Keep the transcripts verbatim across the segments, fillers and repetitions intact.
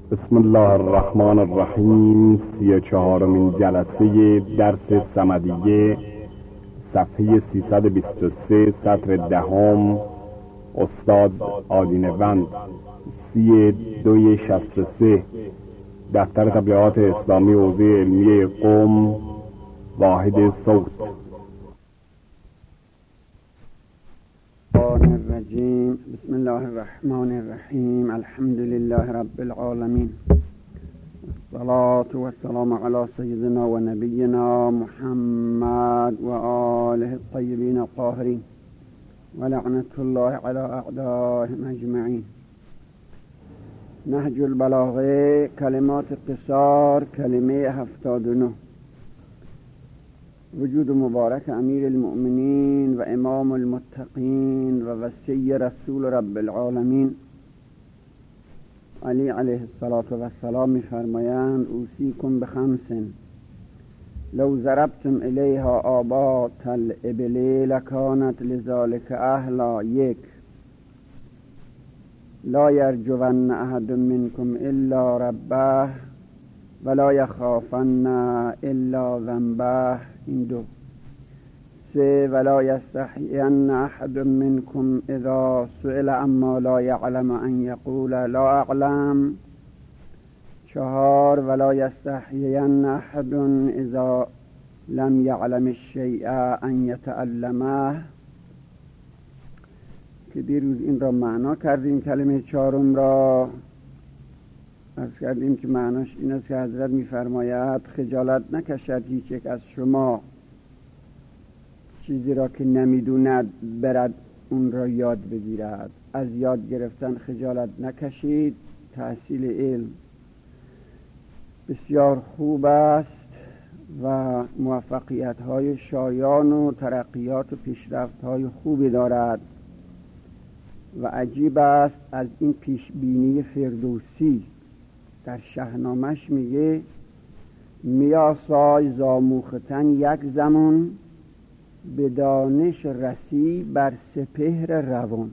بسم الله الرحمن الرحیم. سی و چهارمین جلسه درس صمدیه، صفحه سیصد و بیست و سه، سطر دهم. استاد آدینوند. سی دوی شصت و سه، دفتر تبلیغات اسلامی حوزه علمیه قم، واحد صوت. الرجیم. بسم الله الرحمن الرحیم. الحمد لله رب العالمین، الصلاة والسلام علی سیدنا و نبینا محمد و آله الطیبین الطاهرین و لعنت الله علی اعدائهم اجمعین. نهج البلاغه، کلمات قصار، کلمه هفتاد و نه. وجود مبارک امیر المؤمنین و امام المتقین و وصی رسول رب العالمین علی علیه السلام می‌فرمایند: اوصیکم بخمس لو ضربتم الیها آبات الابل لکانت لذلك اهلا. یک، لا یرجون احد منکم الا ربه ولا یخافن الا ذنبه. این دو. سه، ولا یستحین احد منکم اذا سئل عما لا یعلم ان یقول لا اعلم. چهار، ولا یستحین احد اذا لم یعلم الشیء ان یتعلمه، که دیروز این را معنا کردیم. کلمه چهارم را عرض کردیم که معناش این است که حضرت می‌فرماید خجالت نکشد هیچ یک از شما چیزی را که نمی‌دوند برد اون را یاد بگیرد. از یاد گرفتن خجالت نکشید. تحصیل علم بسیار خوب است و موفقیت‌های شایان و ترقیات و پیشرفت‌های خوبی دارد و عجیب است از این پیشبینی فردوسی. در شاهنامه‌اش میگه میاسای زاموختن یک زمان، به دانش رسی بر سپهر روان.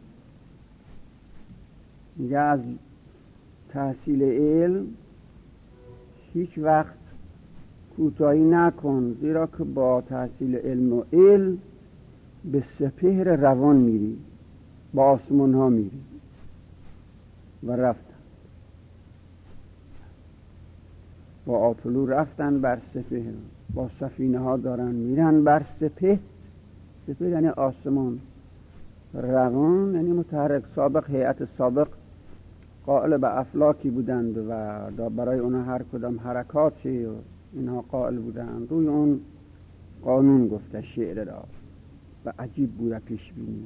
میگه از تحصیل علم هیچ وقت کوتاهی نکن، زیرا که با تحصیل علم و علم به سپهر روان میری، با آسمان ها میری. و رفت با آتلو رفتن بر سپهر، با سفینه ها دارن میرن بر سپهر. سپهر یعنی آسمان، روان یعنی متحرک. سابق هیئت سابق قائل به افلاکی بودند و برای اونها هر کدام حرکاتی و اینها قائل بودند. روی اون قانون گفته شعر را و عجیب بوده پیش بینی.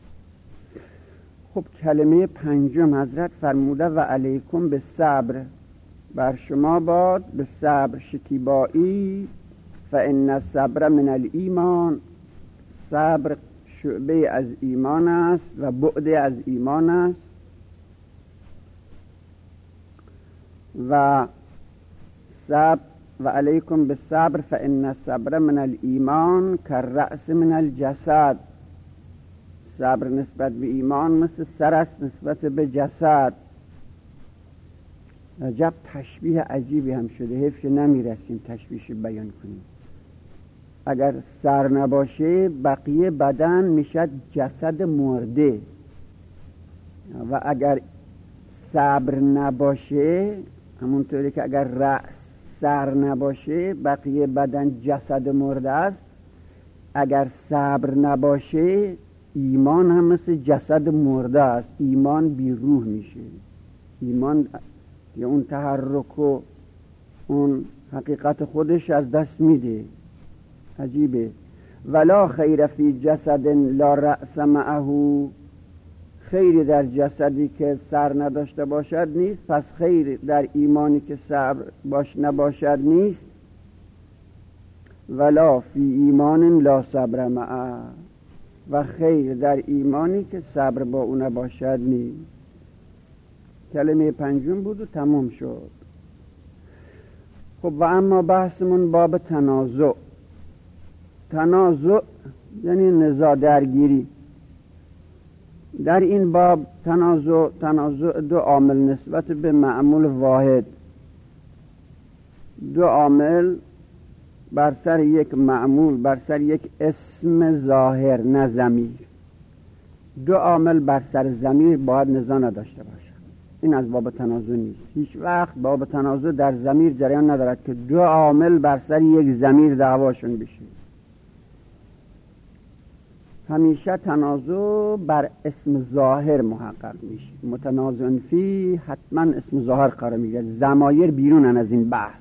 خب کلمه پنجم حضرت فرموده و علیکم به صبر، بر شما باد به صبر شکیبایی. فان الصبر من الایمان، صبر شعبه از ایمان است و بعد از ایمان است. و صبر و علیکم به صبر فان الصبر من الایمان کالرأس من الجسد. صبر نسبت به ایمان مثل سر است نسبت به جسد. عجب تشبیه عجیبی هم شده، حیف که نمیرسیم تشبیهش بیان کنیم. اگر سر نباشه بقیه بدن میشد جسد مرده، و اگر صبر نباشه همونطوری که اگر رأس سر نباشه بقیه بدن جسد مرده است، اگر صبر نباشه ایمان هم مثل جسد مرده است، ایمان بی روح میشه. ایمان یا اون تحرک و اون حقیقت خودش از دست میده. عجیبه. ولا خیر فی جسد لا رأس معه، خیری در جسدی که سر نداشته باشد نیست، پس خیر در ایمانی که صبر باش نباشد نیست. ولا فی ایمان لا صبر معه، و خیر در ایمانی که صبر با او نباشد نیست. کلمه پنجم بود و تمام شد. خب و اما بحثمون باب تنازع. تنازع یعنی نزاع، درگیری. در این باب تنازع تنازع دو عامل نسبت به معمول واحد، دو عامل بر سر یک معمول، بر سر یک اسم ظاهر نه ضمیر. دو عامل بر سر ضمیر باید نزاع نداشته باشد. این از باب تنازع نیست. هیچ وقت باب تنازع در ضمیر جریان ندارد که دو عامل بر سر یک ضمیر دعواشون بشه. همیشه تنازع بر اسم ظاهر محقق میشه. متنازع فی حتما اسم ظاهر قرار میگیره. ضمایر بیرونن از این بحث.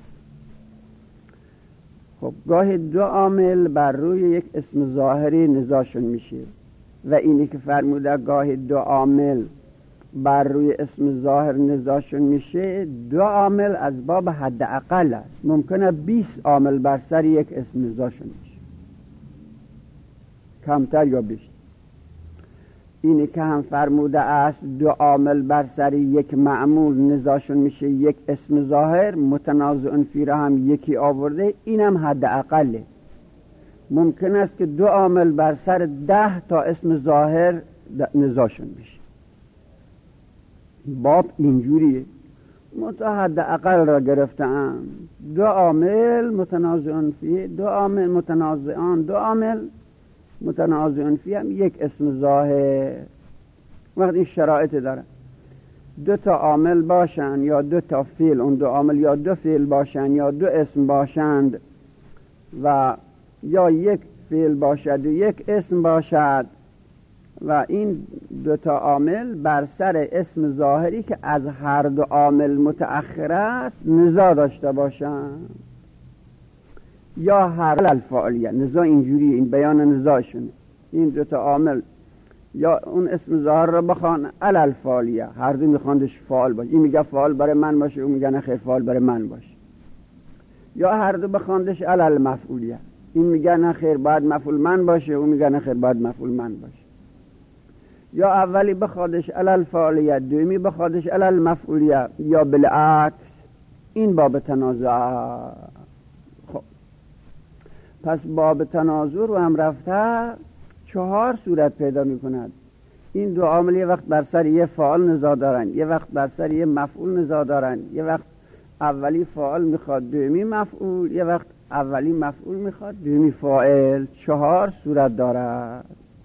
خب گاهی دو عامل بر روی یک اسم ظاهری نزاعشون میشه و اینی که فرموده گاهی دو عامل بر روی اسم ظاهر نزاعشون میشه، دو عامل از باب حد اقل است. ممکنه بیست عامل بر سر یک اسم نزاعشون میشه، کمتر یا بیشتر. اینی که هم فرموده است دو عامل بر سر یک معمول نزاعشون میشه یک اسم ظاهر، متنازع فی را هم یکی آورده، اینم حد اقله. ممکن است که دو عامل بر سر ده تا اسم ظاهر نزاعشون میشه. باب اینجوریه. متحد اقل را گرفتن، دو عامل متنازعان فی، دو عامل متنازعان، دو عامل متنازعان فی هم یک اسم ظاهر. وقت این شرایط داره، دو تا عامل باشن یا دو تا فعل، اون دو عامل یا دو فعل باشن یا دو اسم باشند و یا یک فعل باشد و یک اسم باشد و این دو تا عامل بر سر اسم ظاهری که از هر دو عامل متأخر است نزاع داشته باشند یا هر الفاعلیه. نزاع اینجوریه، این بیان نزاعشونه. این دو تا عامل یا اون اسم ظاهر رو بخوان الفاعلیه، هر دو میخواندش فاعل باشه. این میگه فاعل برای من باشه، اون میگه نه خیر فاعل برای من باشه. یا هر دو بخواندش المفعولیه، این میگه نه خیر باید مفعول من باشه، اون میگه نه خیر باید مفعول من باشه. یا اولی بخوادش الفاعلیه، دومی بخوادش المفعولیه، یا بالعکس. این باب تنازع. خب پس باب تنازع رو هم رفته چهار صورت پیدا میکند. این دو عامل یه وقت بر سر یه فاعل نزاع دارن، یه وقت بر سر یه مفعول نزاع دارن، یه وقت اولی فاعل میخواد دومی مفعول، یه وقت اولی مفعول میخواد دومی فاعل. چهار صورت دارد.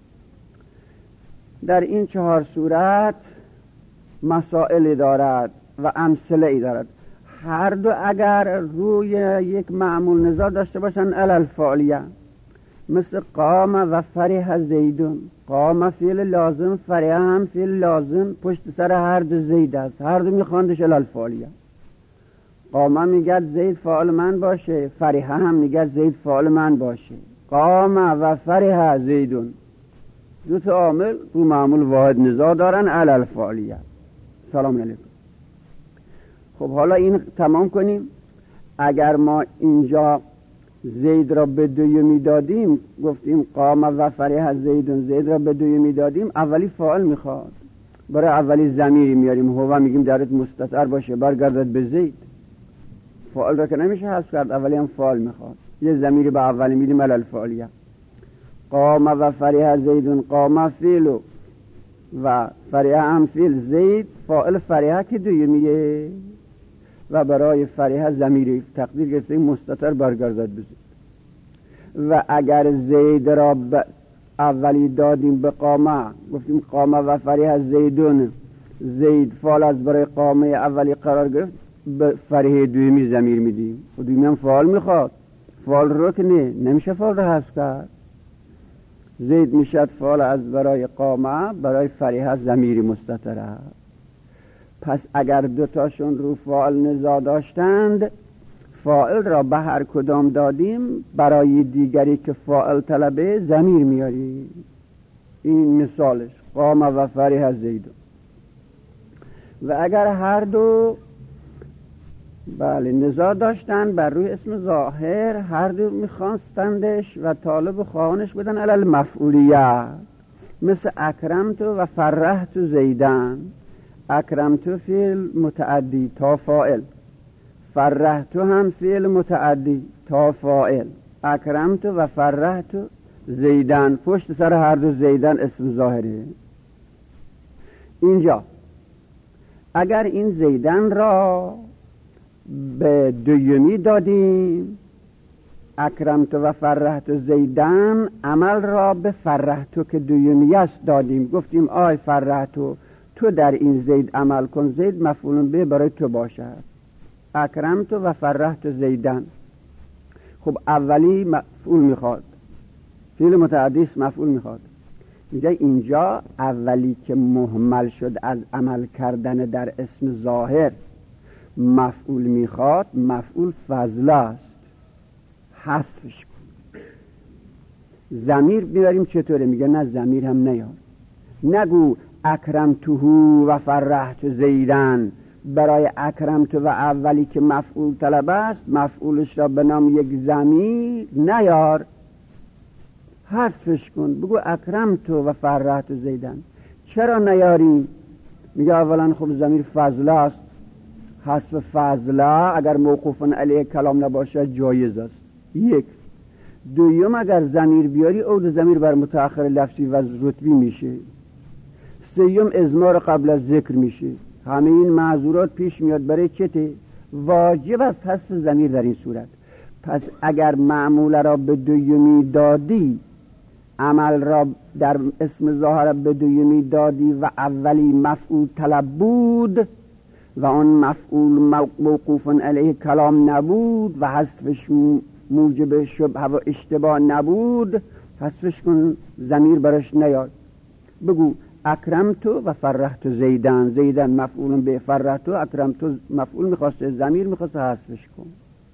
در این چهار صورت مسائلی دارد و امثله ای دارد. هر دو اگر روی یک معمول نزاع داشته باشن الالفاعلیه، مثل قام و فرح زیدون. قام فعل لازم، فرح هم فعل لازم، پشت سر هر دو زید است، هر دو میخواندش الالفاعلیه. قام میگه زید فاعل من باشه، فرح هم میگه زید فاعل من باشه. قام و فرح زیدون، دو تا عامل رو معمول واحد نزاع دارن الالفاعلیه. سلام علیکم. خب حالا این تمام کنیم. اگر ما اینجا زید را به دویمی دادیم، گفتیم قام و فرح زیدون، زید را به دویمی دادیم، اولی فاعل میخواد، برای اولی ضمیری میاریم، هو میگیم درت مستتر باشه برگردد به زید. فاعل را که نمیشه حذف کرد، اولی هم فاعل میخواد، یه ضمیری به اولی میدیم الالفاعلیه. قام و فرح زیدون، قام فعل و فرح هم فعل، زید فاعل فرح که دویمیه و برای فرح ضمیری تقدیر گرفته مستتر برگردد به زید. و اگر زید را اولی دادیم به قامه، گفتیم قامه و فرح زیدون، زید فاعل از برای قامه اولی قرار گرفت، به فرح دویمی ضمیر میدیم و دویمی هم فاعل میخواد، فاعل رو که نه نمیشه فاعل رو حذف کرد. زید میشد فاعل از برای قامه، برای فرح ضمیری مستتر است. پس اگر دوتاشون رو فاعل نزاع داشتند، فاعل را به هر کدام دادیم، برای دیگری که فاعل طلبه ضمیر میاریم. این مثالش قام و فرح زیدون. و اگر هر دو بله نزاع داشتن بر روی اسم ظاهر، هر دو میخواستندش و طالب خواهانش بدن علل مفعولیت، مثل اکرمت و فرحت زیدن. اکرمت فعل متعدی تا فاعل، فرحت هم فعل متعدی تا فاعل. اکرمت و فرحت زیدن، پشت سر هر دو زیدن اسم ظاهره. اینجا اگر این زیدن را به دویمی دادیم، اکرمت و فرحت زیدن، عمل را به فرحتو که دویمی است دادیم. گفتیم آی فرحتو تو در این زید عمل کن، زید مفعول به برای تو باشد. اکرمت و فرحت زیدن، خب اولی مفعول میخواد، فعل متعدی مفعول میخواد. میگه اینجا اولی که مهمل شد از عمل کردن در اسم ظاهر مفعول میخواد، مفعول فضل است، حذفش کن. ضمیر میاریم چطوره؟ میگه نه ضمیر هم نیار، نگو اکرمتهو و فرحت زیدن. برای اکرمت و اولی که مفعول طلب است مفعولش را به نام یک ضمیر نیار، حذفش کن، بگو اکرمت و فرحت زیدن. چرا نیاری؟ میگه اولا خب ضمیر فضل است، حذف فضله اگر موقوف علیه کلام نباشه جایز است. یک. دویم اگر ضمیر بیاری عود ضمیر بر متأخر لفظی و رتبی میشه. سیوم اضمار قبل از ذکر میشه. همه این معذورات پیش میاد، برای چته؟ واجب است حذف ضمیر در این صورت. پس اگر معمول را به دویمی دادی، عمل را در اسم ظاهر به دویمی دادی و اولی مفعول طلب بود و آن مفعول موقوف علیه کلام نبود و حذفش موجب شبهه و اشتباه نبود، حذفش کن، ضمیر برش نیاد. بگو اکرمتو و فرحتو زیدن، زیدن مفعول به، فرحتو اکرمتو مفعول میخواسته، ضمیر میخواسته، حذفش کن.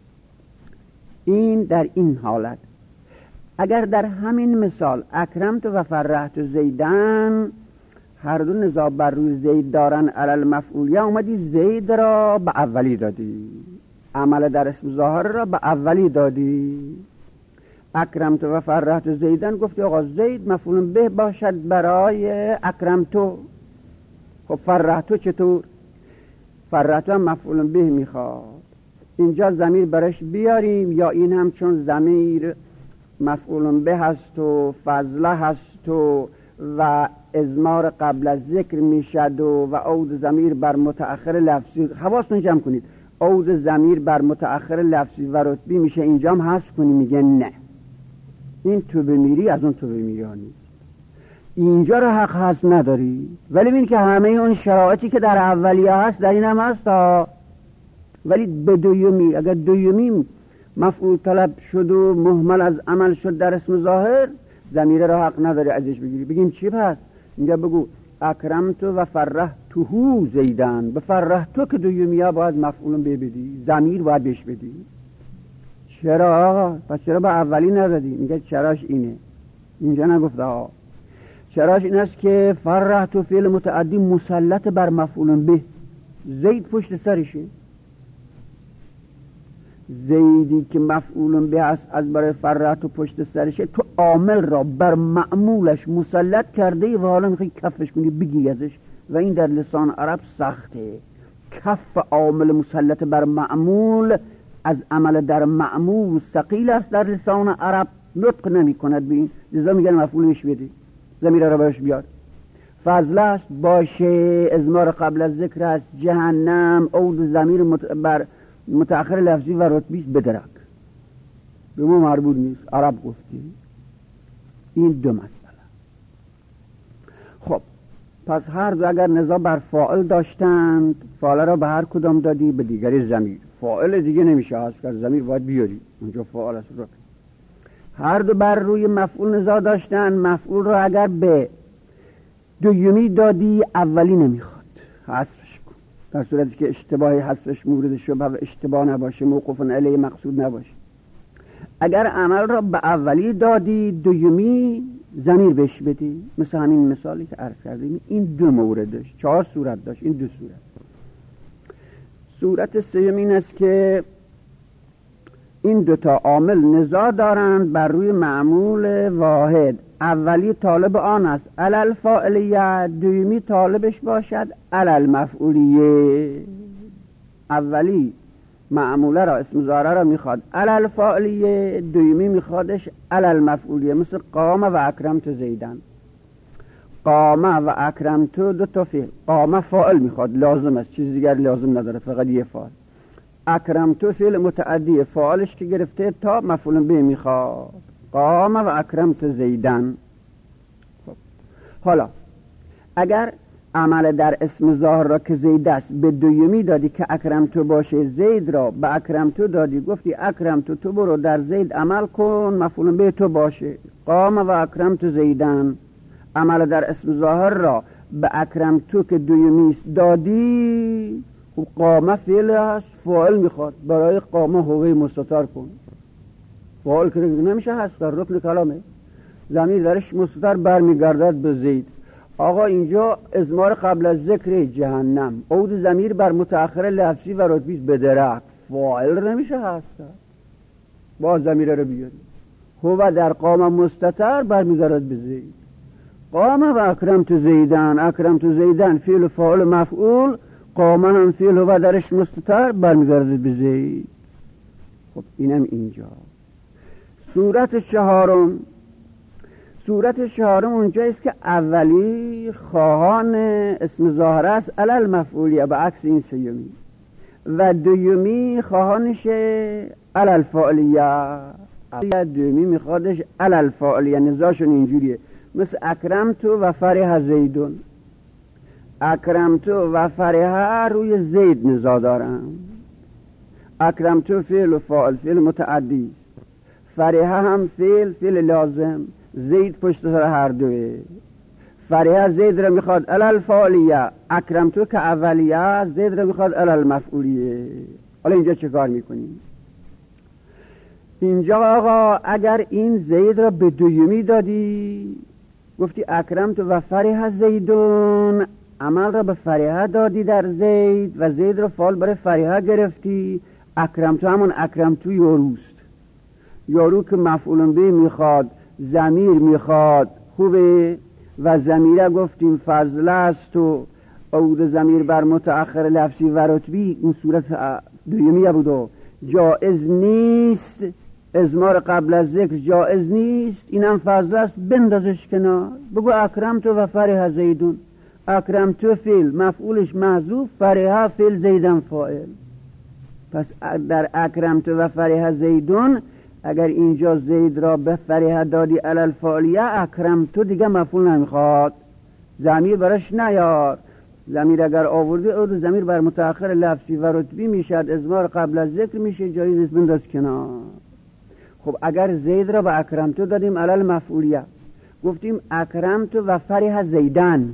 این در این حالت. اگر در همین مثال اکرمتو و فرحتو زیدن هر دو نزاع بر روی زید دارن علل مفعولیه، اومدی زید را به اولی دادی، عمل در اسم ظاهر را به اولی دادی. اکرمتو و فرحتو زیدن گفتی آقا زید مفعول به باشد برای اکرمتو. خب فرحتو چطور؟ فرحتو هم مفعول به میخواد، اینجا ضمیر برش بیاریم یا این هم چون ضمیر مفعول به هست و فضله هست و و اضمار قبل از ذکر میشد و و عود ضمیر بر متأخر لفظی، حواستون جمع کنید، عود ضمیر بر متأخر لفظی و رتبی میشه، اینجا هم حذف کنی. میگه نه، این تو بمیری از اون تو بمیری ها نیست، اینجا رو حق هست نداری. ولی ببین که همه اون شرایطی که در اولیه هست در این هم هست ها. ولی به دویمی، اگر دویمی مفعول طلب شد و مهمل از عمل شد در اسم ظاهر، ضمیر را حق نداری ازش بگیری. بگیم چی پس؟ اینجا بگو اکرمتو و فرحتهو زیدن. به فرحتو که دویمی ها باید مفعول به بدی، ضمیر باید بهش بدی. چرا آقا؟ پس چرا به اولی ندادی؟ میگه چراش اینه، اینجا نگفته آقا. چراش این است که فرحتو فعل متعدی مسلط بر مفعول به، زید پشت سرشه. زیدی که مفعول به است از برای فرحتو پشت سرشه، تو عامل را بر معمولش مسلط کرده و حالا میخوای کفش کنی بگی ازش، و این در لسان عرب سخته. کف عامل مسلط بر معمول از عمل در معمول ثقیل است در لسان عرب، نطق نمی کند به این، لذا میگن مفعولش بده، ضمیر را برش بیار. فضل است باشه، ازمار قبل از ذکر است، جهنم، عود ضمیر مت... بر متأخر لفظی و رتبیش بدرک، به ما مربوط نیست، عرب گفتی. این دو مسئله. خب پس هر دو اگر نزاع بر فاعل داشتند، فاعل را به هر کدام دادی، به دیگری ضمیر. فاعل دیگه نمیشه هست که ضمیر باید بیاری، اونجا فاعل است. رو هر دو بر روی مفعول نزاع داشتند، مفعول را اگر به دویمی دادی اولی نمیخواد، حذفش کن، در صورتی که اشتباهی حذفش مورد شبهه و اشتباه نباشه، موقوف علیه مقصود نباشه. اگر عمل را به اولی دادی، دویمی ضمیر بهش بدی، مثل همین مثالی که عرض کردیم. این دو مورد داشت، چهار صورت داشت، این دو صورت. صورت سوم این است که این دوتا عامل نزاع دارند بر روی معمول واحد، اولی طالب آن است علل فاعلیه، دویمی طالبش باشد علل مفعولیه. اولی معموله را، اسم ظاهره را میخواد علل فاعلیه، دویمی میخوادش علل مفعولیه، مثل قام و اکرمت زیدن. قامه و اکرمتو دو تا فعل. قامه فاعل میخواد، لازم است، چیز دیگر لازم نداره، فقط یه فاعل. اکرمتو فعل متعدی، فاعلش که گرفته تا مفعول به میخواد. قامه و اکرمتو زیدن. خب حالا اگر عمل در اسم ظاهر را که زید است به دویمی دادی که اکرمتو باشه، زید را به اکرمتو دادی، گفتی اکرمتو تو برو در زید عمل کن، مفعول به تو باشه. قام و اکرمتو زیدن. عمل در اسم ظاهر را به اکرمتو که دویمی دادی، خب قامه فعل است، فاعل میخواد، برای قامه هوی مستتر کن. فاعل که نمیشه هست، در رکن کلامه. ضمیر درش مستتر برمیگردد به زید. آقا اینجا ازمار قبل از ذکر جهنم، عود ضمیر بر متأخر لفظی و رتبی بدرک، فاعل نمیشه هست، با ضمیر رو بیاری. هو در قام مستتر برمیگردد به زید. قام و اکرمت زیدن. اکرمت زیدن فعل فاعل مفعول، قام هم فعل هو درش مستتر برمیگردد به زید. خب اینم اینجا. صورت چهارم، صورت چهارم اونجاییست که اولی خواهان اسم ظاهر است علل مفعولیه، به عکس این سیومی، و دومی خواهانش علل فاعلیه. دومی میخوادش علل فاعلیه، نزاشون اینجوریه، مثل اکرمتو و فرح زیدون. اکرمتو و فرح روی زید نزا دارم. اکرمتو فعل و فاعل، فعل متعدی، فرح هم فعل، فعل لازم، زید پشت سر هر دوه. فرح زید را میخواد علل فاعلیه، اکرمتو که اولیه، زید را میخواد علل مفعولیه. حالا اینجا چه کار میکنیم؟ اینجا آقا اگر این زید را به دویمی دادی، گفتی اکرمتو و فرح زیدون، عمل را به فرح دادی در زید و زید را فعال برای فرح گرفتی. اکرمتو همون اکرمتو یاروست، یارو که مفعول به میخواد، ضمیر میخواد، خوبه. و ضمیر گفتیم فضل است و عود ضمیر بر متأخر لفظی و رتبی، این صورت دویمیه بود و جائز نیست، ازمار قبل از ذکر جائز نیست. اینم فضل است، بندازش کنار، بگو اکرمتو و فرح زیدون. اکرمتو فعل، مفعولش محذوف، فرح فعل، زیدن فاعل. پس در اکرمتو و فرح زیدون اگر اینجا زید را به فرح دادی علل فاعلیه، اکرمتو دیگه مفعول نمیخواد، ضمیر براش نیار. ضمیر اگر آوردی اون ضمیر بر متأخر لفظی و رتبی میشد، ازمار قبل از ذکر میشه، جایز است بنداز کنار. خب اگر زید را به اکرمتو دادیم علل مفعولیه، گفتیم اکرمتو و فرح زیدن،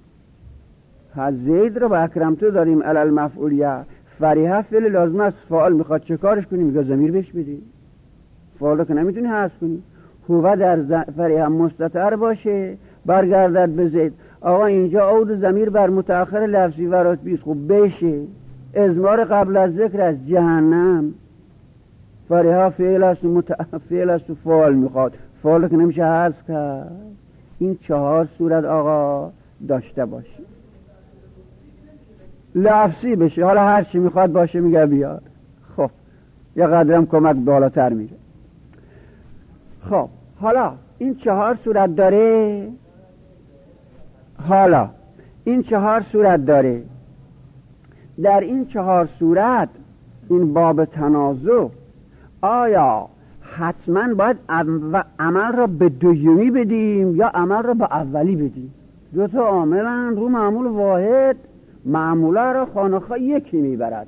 زید را به اکرمتو دادیم علل مفعولیه، فرح فعل لازم است، فاعل میخواد، چه کارش کنیم؟ میگه ضمیر بهش بدی، فاعل که نمیتونی حذف کنی. هو در فرح مستتر باشه، برگردد به زید. آقا اینجا عود ضمیر بر متأخر لفظی و رتبی، خب بشه ازمار قبل از ذکر از جهنم. فرح فعل است و متفعل است و فاعل میخواد، فاعل که نمیشه حذف کرد. این چهار صورت آقا داشته باشه، لفظی بشه، حالا هر چی میخواد باشه میگه بیار. خب یه قدرم کمک بالاتر میره. خب حالا این چهار صورت داره، حالا این چهار صورت داره. در این چهار صورت این باب تنازع، آیا حتما باید عمل را به دویمی بدیم یا عمل را به اولی بدیم؟ دو تا عاملن رو معمول واحد، معموله را خانخواه یکی میبرد،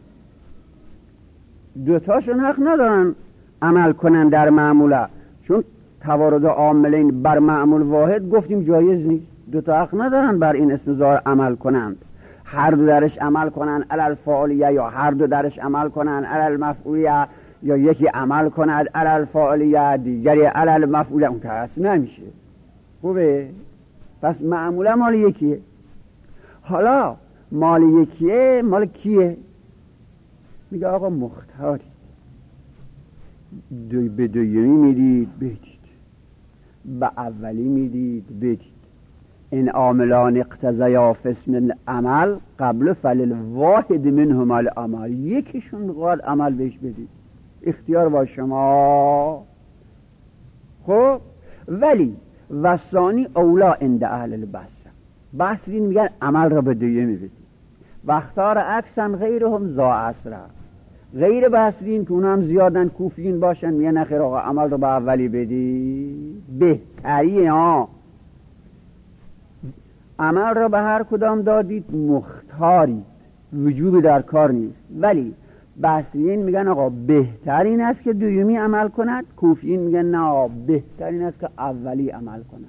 دوتاشون حق ندارن عمل کنن در معموله، چون توارد عاملین بر معمول واحد گفتیم جایز نیست. دوتا حق ندارن بر این اسم ظاهر عمل کنند، هر دو درش عمل کنن علل فاعلیه یا هر دو درش عمل کنن علل مفعولیه، یا یکی عمل کند علل فاعلیه دیگری علل مفعولیه، اون که اصلا نمیشه. خوبه؟ پس معموله مال یکیه. حالا مال یکیه، مال کیه؟ میگه آقا مختاری، دو به دویمی میدید بدید، به اولی میدید بدید. این عاملان اقتضیا فی اسم عمل قبل فلل واحد منهما العمل، یکیشون قاد عمل بهش بدید، اختیار با شما. خب ولی و ثانی اولا عند اهل البصره. بصرین میگن عمل را به دویمی بدید. و اختار اکثن غیرهم ذا عصره. غیر بصرین که اونها هم زیادن کوفیین باشن میگن نخیر آقا عمل را به اولی بدی بهتری. ها عمل را به هر کدام دادید مختاری، وجوبی در کار نیست. ولی بصریین میگن آقا بهترین است که دویمی عمل کند، کوفیین میگن نه آقا بهترین است که اولی عمل کند.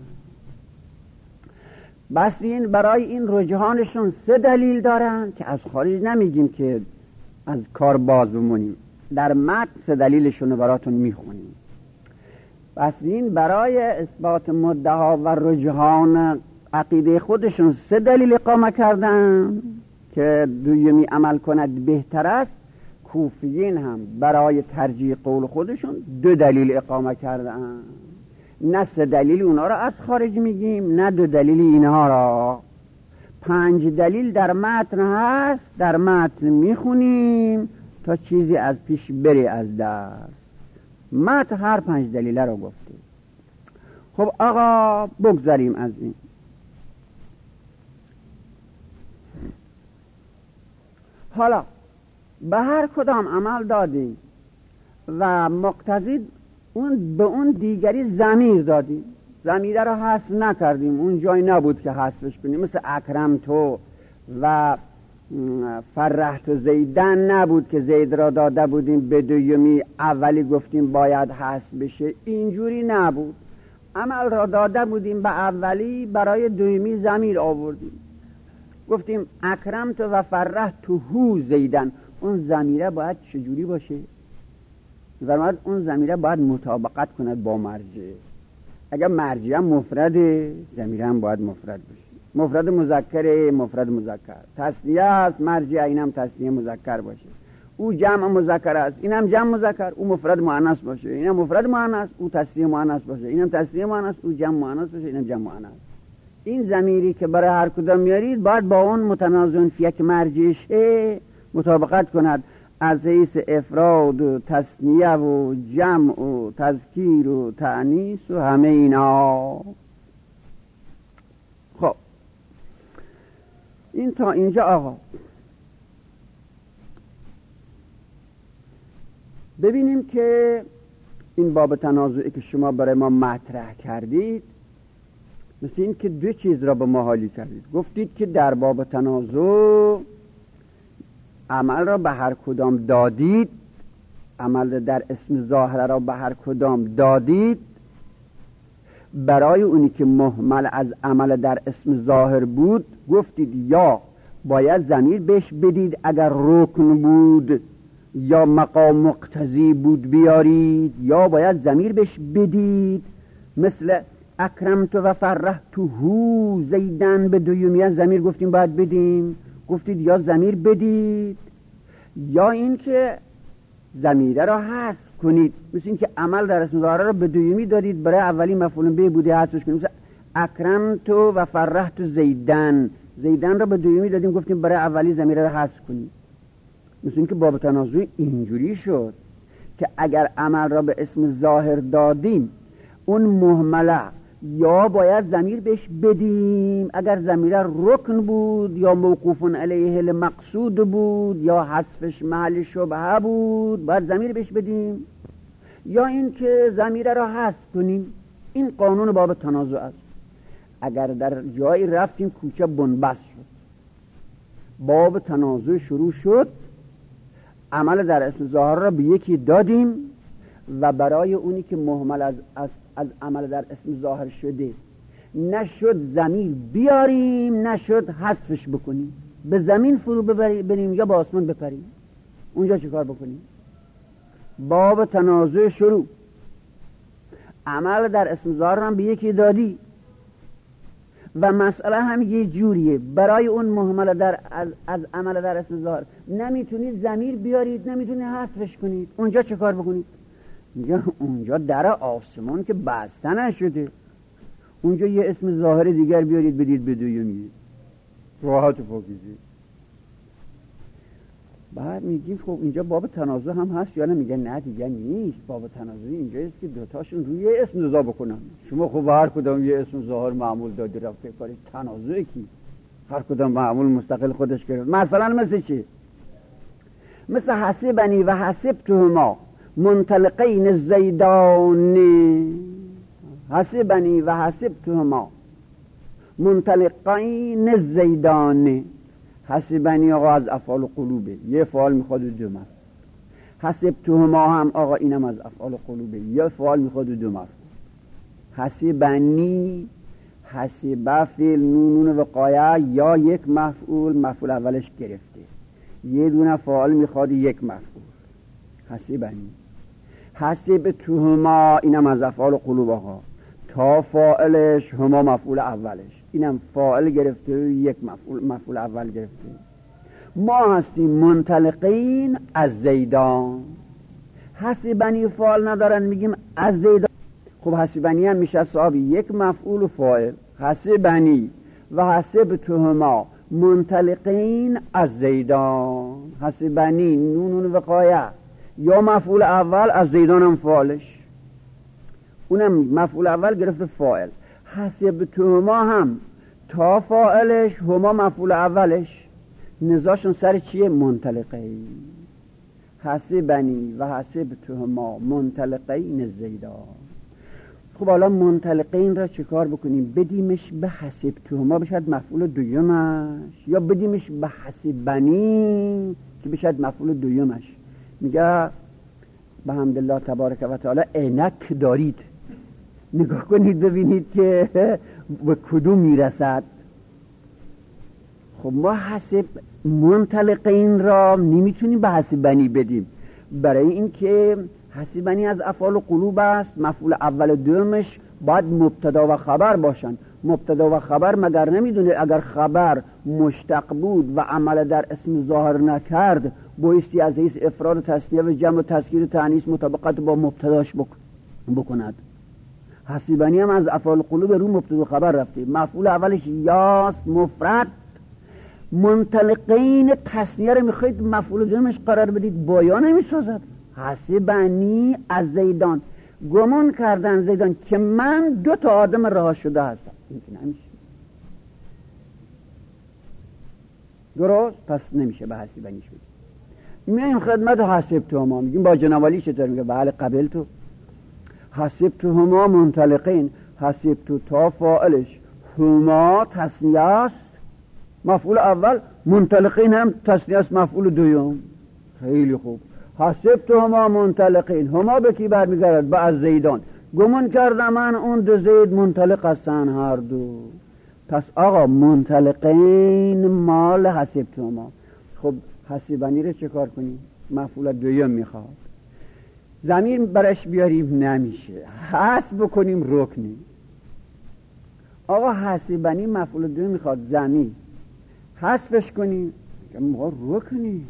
بصریین برای این رجحانشون سه دلیل دارن که از خارج نمیگیم که از کار باز بمونیم، در متن سه دلیلشون رو براتون میخونیم. بصریین برای اثبات مدعا و رجحان عقیده خودشون سه دلیل اقامه کردن که دویمی عمل کند بهتر است. کوفیین هم برای ترجیح قول خودشون دو دلیل اقامه کردن. نه سه دلیل اونا را از خارج میگیم، نه دو دلیل اینها را. پنج دلیل در متن هست، در متن میخونیم تا چیزی از پیش بری از درس. متن هر پنج دلیل را گفته. خب آقا بگذاریم از این. حالا به هر کدام عمل دادیم و مقتضی اون به اون دیگری ضمیر دادیم، ضمیره را حذف نکردیم، اون جای نبود که حذفش کنیم، مثل اکرم تو و فرحت زیدن نبود که زید را داده بودیم به دویمی اولی گفتیم باید حذف بشه، اینجوری نبود. عمل را داده بودیم به اولی، برای دویمی ضمیر آوردیم، گفتیم اکرم تو و فرحت تو هو زیدن. اون ضمیره باید چجوری باشه؟ فرمود اون ضمیره باید مطابقت کند با مرجع. اگر مرجع مفرده، ضمیره هم باید مفرد باشه. مفرد مذکر، مفرد مذکر. تثنیه است، مرجع اینم تثنیه مذکر باشه. او جمع مذکر است، اینم جمع مذکر. او مفرد مؤنث باشه، اینم مفرد مؤنث. او تثنیه مؤنث باشه، اینم تثنیه مؤنث. او جمع مؤنث باشه، اینم جمع مؤنث. این ضمیری که برای هر کدام میارید باید با اون متنازع فی یک مرجعش مطابقت کند، از حیث افراد و تثنیه و جمع و تذکیر و تأنیث و همه اینا. خب این تا اینجا آقا. ببینیم که این باب تنازعی که شما برای ما مطرح کردید، مثل این که دو چیز را به ما حالی کردید. گفتید که در باب تنازع عمل را به هر کدام دادید، عمل در اسم ظاهر را به هر کدام دادید. برای اونی که مهمل از عمل در اسم ظاهر بود گفتید یا باید ضمیر بهش بدید اگر رکن بود یا مقام مقتضی بود بیارید، یا باید ضمیر بهش بدید. مثل اکرمت و فرحت هو زیدن به دویمیه ضمیر گفتیم باید بدیم، گفتید یا ضمیر بدید یا این که ضمیره را حذف کنید. مثل این که عمل در اسم ظاهر را به دویمی دادید، برای اولی مفعول به بوده حذفش کنید. مثل اکرمت و فرحت زیدن، زیدن را به دویمی دادیم گفتیم برای اولی ضمیره را حذف کنید. مثل این که باب تنازع اینجوری شد که اگر عمل را به اسم ظاهر دادیم اون مهمله یا باید ضمیر بهش بدیم اگر ضمیر رکن بود یا موقوف علیه المقصود بود یا حذفش محل شبهه بود باید ضمیر بهش بدیم، یا این که ضمیر را حذف کنیم. این قانون باب تنازع است. اگر در جایی رفتیم کوچه بنبست شد، باب تنازع شروع شد، عمل در اسم ظاهر را به یکی دادیم و برای اونی که مهمل از, از, از عمل در اسم ظاهر شده نشد ضمیر بیاریم نشد حذفش بکنیم، به زمین فرو ببریم یا به آسمان بپریم. اونجا چه کار بکنیم؟ باب تنازع شروع، عمل در اسم ظاهر هم به یکی دادی و مسئله هم یه جوریه. برای اون مهمل در از, از عمل در اسم ظاهر نمیتونید ضمیر بیارید، نمیتونید حذفش کنید. اونجا چه کار بکنید؟ اونجا, اونجا در آسمان که بسته نشده، اونجا یه اسم ظاهر دیگر بیارید بدید به دویمی، راحت و پاکیزه. بعد میگیم خب اینجا باب تنازع هم هست یا نه؟ میگه نه دیگه نیست، باب تنازع اینجاست که دوتاشون روی اسم نزاع بکنن. شما خب هر کدام یه اسم ظاهر معمول دادی رفته کاری، تنازع کی؟ هر کدام معمول مستقل خودش گرفت. مثلا مثل چی؟ مثل حسبنی و حسبتهما منطلقین الزیدان. حسبنی و حسبتهما منطلقین الزیدان. حسبنی آقا از افعال قلوبه، یه فعال میخواد و دو مفعول. حسبتهما هم آقا اینم از افعال قلوبه، یه فعال میخواد و دو مفعول. حسبنی حسب فعل نون نون وقایع یا یک مفعول، مفعول اولش گرفته، یه دونه فعال میخواد یک مفعول. حسبنی. حسبتهما اینم از افعال قلوب آقا، تا فاعلش هما مفعول اولش، اینم فاعل گرفته و یک مفعول مفعول اول گرفته. ما هستیم منطلقین از زیدان. حسبنی فاعل ندارن میگیم از زیدان. خب حسبنی هم میشه صاحب یک مفعول و فاعل. حسبنی و حسبتهما منطلقین از زیدان. حسبنی نون وقایع یا مفعول اول، از زیدان هم فاعلش، اونم مفعول اول گرفته فاعل. حسبتهما هم تا فاعلش هما مفعول اولش، نزاشون سر چیه؟ منطلقین. حسبنی و حسبتهما منطلقین زیدان. خب حالا منطلقین را چه کار بکنیم؟ بدیمش به حسبتهما بشد مفعول دویمش، یا بدیمش به حسبنی که بشد مفعول دویمش. میگه به حمدالله تبارک و تعالی عینک دارید، نگاه کنید ببینید که به کدوم میرسد. خب ما حسب منطلقین را نمیتونیم به حسبنی بدیم، برای اینکه حسبنی از افعال قلوب است، مفعول اول دومش باید مبتدا و خبر باشن. مبتدا و خبر مگر نمیدونه اگر خبر مشتق بود و عمل در اسم ظاهر نکرد بایستی از حیث افراد و تثنیه و جمع و تذکیر و تأنیث مطابقت با مبتداش بک... بکند. حسبنی هم از افعال قلوب رو مبتدا و خبر رفته، مفعول اولش یاست مفرد. منطلقین تثنیه رو میخواید مفعول دومش قرار بدید، با یا نمیسازد. حسبنی از زیدان، گمان کردن زیدان که من دو تا آدم رها شده هستم، این که نمیشه. درست؟ پس نمیشه به حسبنی شد. میایم خدمت حسبتهما، میگیم با جناب علی چطور؟ میگه بله قبل تو. حسبتهما منطلقین، حسبتو تا فاعلش، هما تثنیه است مفعول اول، منطلقین هم تثنیه است مفعول دوم. خیلی خوب. حسبتهما منطلقین، هما به کی برمیگردد؟ به از زیدان. گمان کردم من اون دو زید منطلق هستن هر دو. پس آقا منطلقین مال حسبتهما. خب حسبنی رو چه کار کنیم؟ مفعول دوم میخواد، ضمیر برش بیاریم نمیشه، حذف بکنیم رکنی. آقا حسبنی مفعول دوم میخواد، ضمیر حذفش کنیم ما رکنی.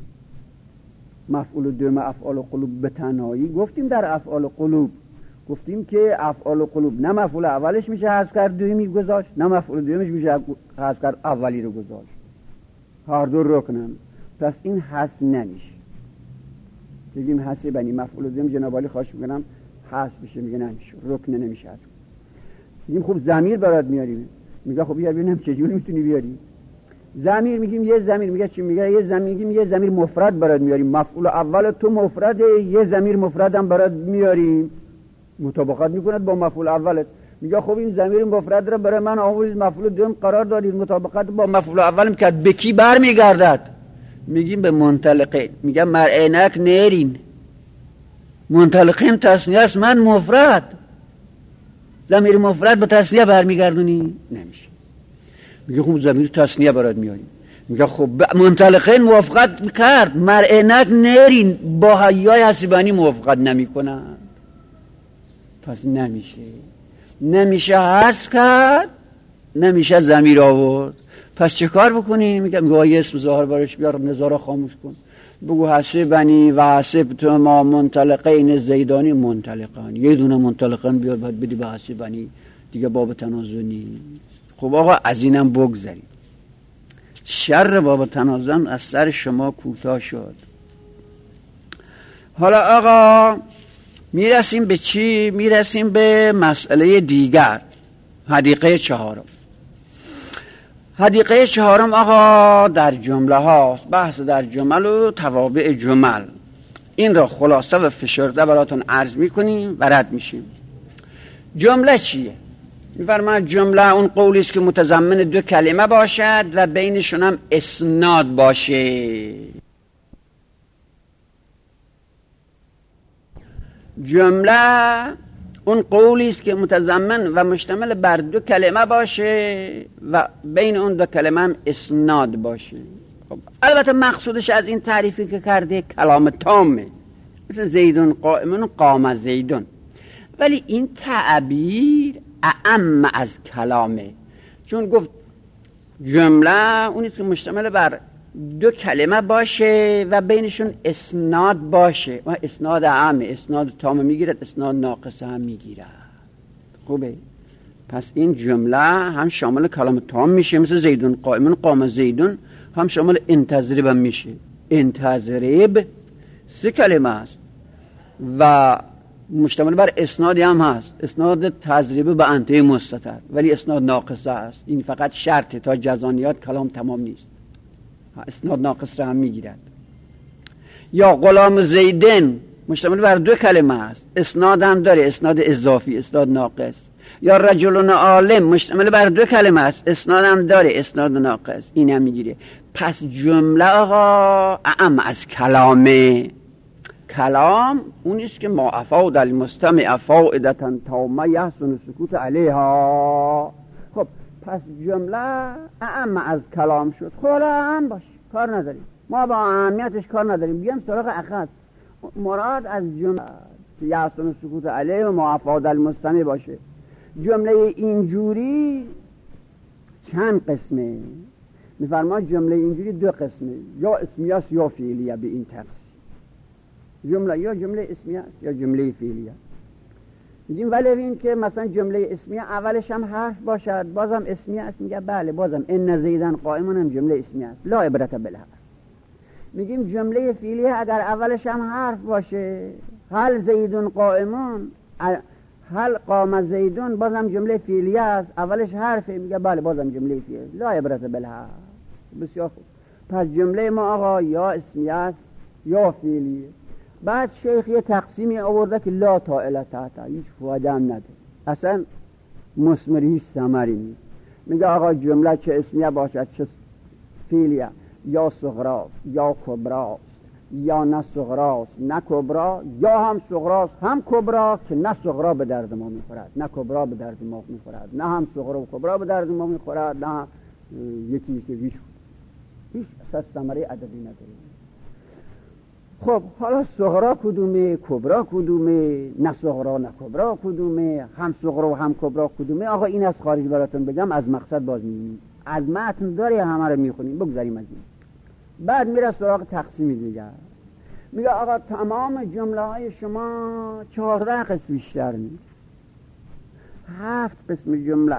مفعول دوم افعال قلوب به تنهایی گفتیم در افعال قلوب، گفتیم که افعال قلوب نه مفعول اولش میشه حذف کرد دومی گذاشت، نه مفعول دومش میشه حذف کرد اولی رو گذاشت، هر دو رکنن. پس این حذف نمیشه. بگیم حسبنی مفعول دوم جناب علی خواهش میکنم حذف بشه، میگه نمیشه، رکن نمیشه حذف. میگیم خب ضمیر برات میاریم، میگه خب بیار ببینم چه جوری میتونی بیاری ضمیر. میگیم یه ضمیر، میگه چی؟ میگه یه ضمیر، میگیم یه ضمیر مفرد برات میاریم، مفعول اول تو مفرده، یه ضمیر مفرد هم برات میاریم مطابقت میکند با مفعول اولت. میگه خب این ضمیر مفرد رو برای من آورید مفعول دوم قرار دادید، مطابقت با مفعول اول میکرد، به کی برمیگردد؟ میگیم به منطلقین. میگم مر عینک نیرین، منطلقین تثنیه است، من مفرد، ضمیر مفرد به تثنیه برمیگردونی نمیشه. میگه خب ضمیر تثنیه برات میاریم. میگه خب منطلقین موافقت کرد، مر عینک نیرین، با حیای حسبنی موافقت نمیکنن، پس نمیشه. نمیشه حذف کرد، نمیشه ضمیر آورد. پس چه کار بکنیم؟ میگه میگه یه اسم ظاهر برش بیار، نظاره خاموش کن، بگو حسبنی و حسبتهما منطلقین زیدانی منطلقان، یه دونه منطلقان بیار بعد بدی به حسبنی، دیگه باب تنازع نیست. خب آقا از اینم بگذاریم، شر باب تنازع از سر شما کوتاه شد. حالا آقا میرسیم به چی؟ میرسیم به مسئله دیگر، حدیقه چهارم. حدیقه چهارم آقا در جمله هاست، بحث در جمل و توابع جمل. این را خلاصه و فشرده براتون عرض میکنیم و رد میشیم. جمله چیه؟ میفرماید جمله اون قولی است که متضمن دو کلمه باشد و بینشون هم اسناد باشه. جمله اون قولی است که متضمن و مشتمل بر دو کلمه باشه و بین اون دو کلمه هم اسناد باشه. خب البته مقصودش از این تعریفی که کرده کلام تامه، مثل زیدون قائمون قام زیدون، ولی این تعبیر اعم از کلامه، چون گفت جمله اونی که مشتمل بر دو کلمه باشه و بینشون اسناد باشه و اسناد اعمه، اسناد تام میگیرد، اسناد ناقص هم میگیرد. خوبه؟ پس این جمله هم شامل کلام تام میشه، مثل زیدون قائمون قام زیدون، هم شامل انتظریب هم میشه. انتظریب سه کلمه است و مشتمل بر اسنادی هم هست، اسناد تضریب به انته مستتر، ولی اسناد ناقصه است. این فقط شرطه، تا جزانیات کلام تمام نیست، اسناد ناقص را هم میگیرد. یا غلام زیدن مشتمل بر دو کلمه است، اسناد هم داره، اسناد اضافی، اسناد ناقص. یا رجلون عالم مشتمل بر دو کلمه است، اسناد هم داره، اسناد ناقص، این هم میگیره. پس جمله آقا اعم از کلامه. کلام اونیست که ما افاد المستمع فائدتا تامه یحسن سکوت علیها. خب پس جمله اعم از کلام شد. خب اعم باش، کار نداریم، ما با اهمیتش کار نداریم، بیام سراغ اخص. مراد از جمله یحسن سکوت علیه و ما افاد المستمع باشه. جمله اینجوری چند قسمه؟ میفرماید جمله اینجوری دو قسمه، یا اسمیه است یا فعلیه. به این تقسیم جمله یا جمله اسمیه است یا جمله فعلیه. میگیم ولی این که مثلا جمله اسمیه اولش هم حرف باشد بازم اسمیه است، میگه بله بازم ان زیدن قائمون هم جمله اسمیه است، لا عبرت بالحرف. میگیم جمله فعلیه اگر اولش هم حرف باشه، هل زیدون قائمون، هل قام زیدون، بازم جمله فعلیه است، اولش حرفه، میگه بله بازم جمله فعلیه، لا عبرت بالحرف. بسیار خوب. پس جمله ما آقا یا اسمیه است یا فعلیه. بعد شیخ یه تقسیمی آورده که لا طائله تحت، هیچ فایده هم نداره، اصلا مثمری، هیچ ثمری نیست. میگه آقا جمله چه اسمیه باشد چه فعلیه، یا صغراست یا کبراست، یا نه صغراست نه کبرا، یا هم صغراست هم کبرا که نه صغرا به درد ما میخورد نه کبرا به درد ما میخورد، نه هم صغرا و کبرا به درد ما میخورد، نه یکی میشه هیچ هیچ اساس ثمره عددی نداره. خب حالا صغرا کدومه، کبرا کدومه، نه صغرا نه کبرا کدومه، هم صغرا و هم کبرا کدومه؟ آقا این از خارج براتون بگم، از مقصد باز می‌بینیم، از متن داره همه رو میخونیم، بگذاریم از این. بعد میره سراغ تقسیم دیگر. میگه آقا تمام جمله های شما چهارده قسم بیشتر نیست، هفت قسم جمله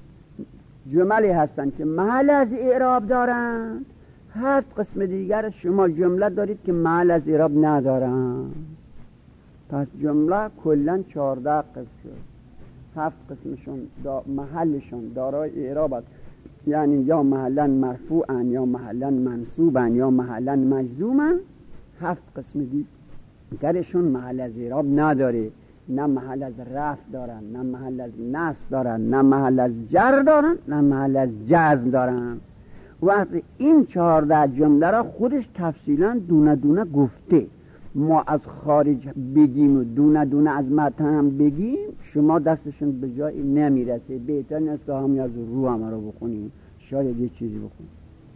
جملی هستن که محل از اعراب دارن، هفت قسم دیگر شما جمله دارید که محل از اعراب ندارن. پس جمله کلن چهارده قسم شد، هفت قسمشون دا محلشون دارای اعراب است، یعنی یا محلا مرفوعن یا محلا منصوبن یا محلا مجزومن. هفت قسم دیگرشون محل از اعراب نداره، نه محل از رفع دارن، نه محل از نصب دارن، نه محل از جر دارن، نه محل از جزم دارن. وقتی این چهارده جمله را خودش تفصیلا دونه دونه گفته، ما از خارج بگیم و دونه دونه از متن هم بگیم شما دستشون به جایی نمیرسه. بهتر نیست که همین از رو همه رو بخونیم، شاید یه چیزی بخونیم.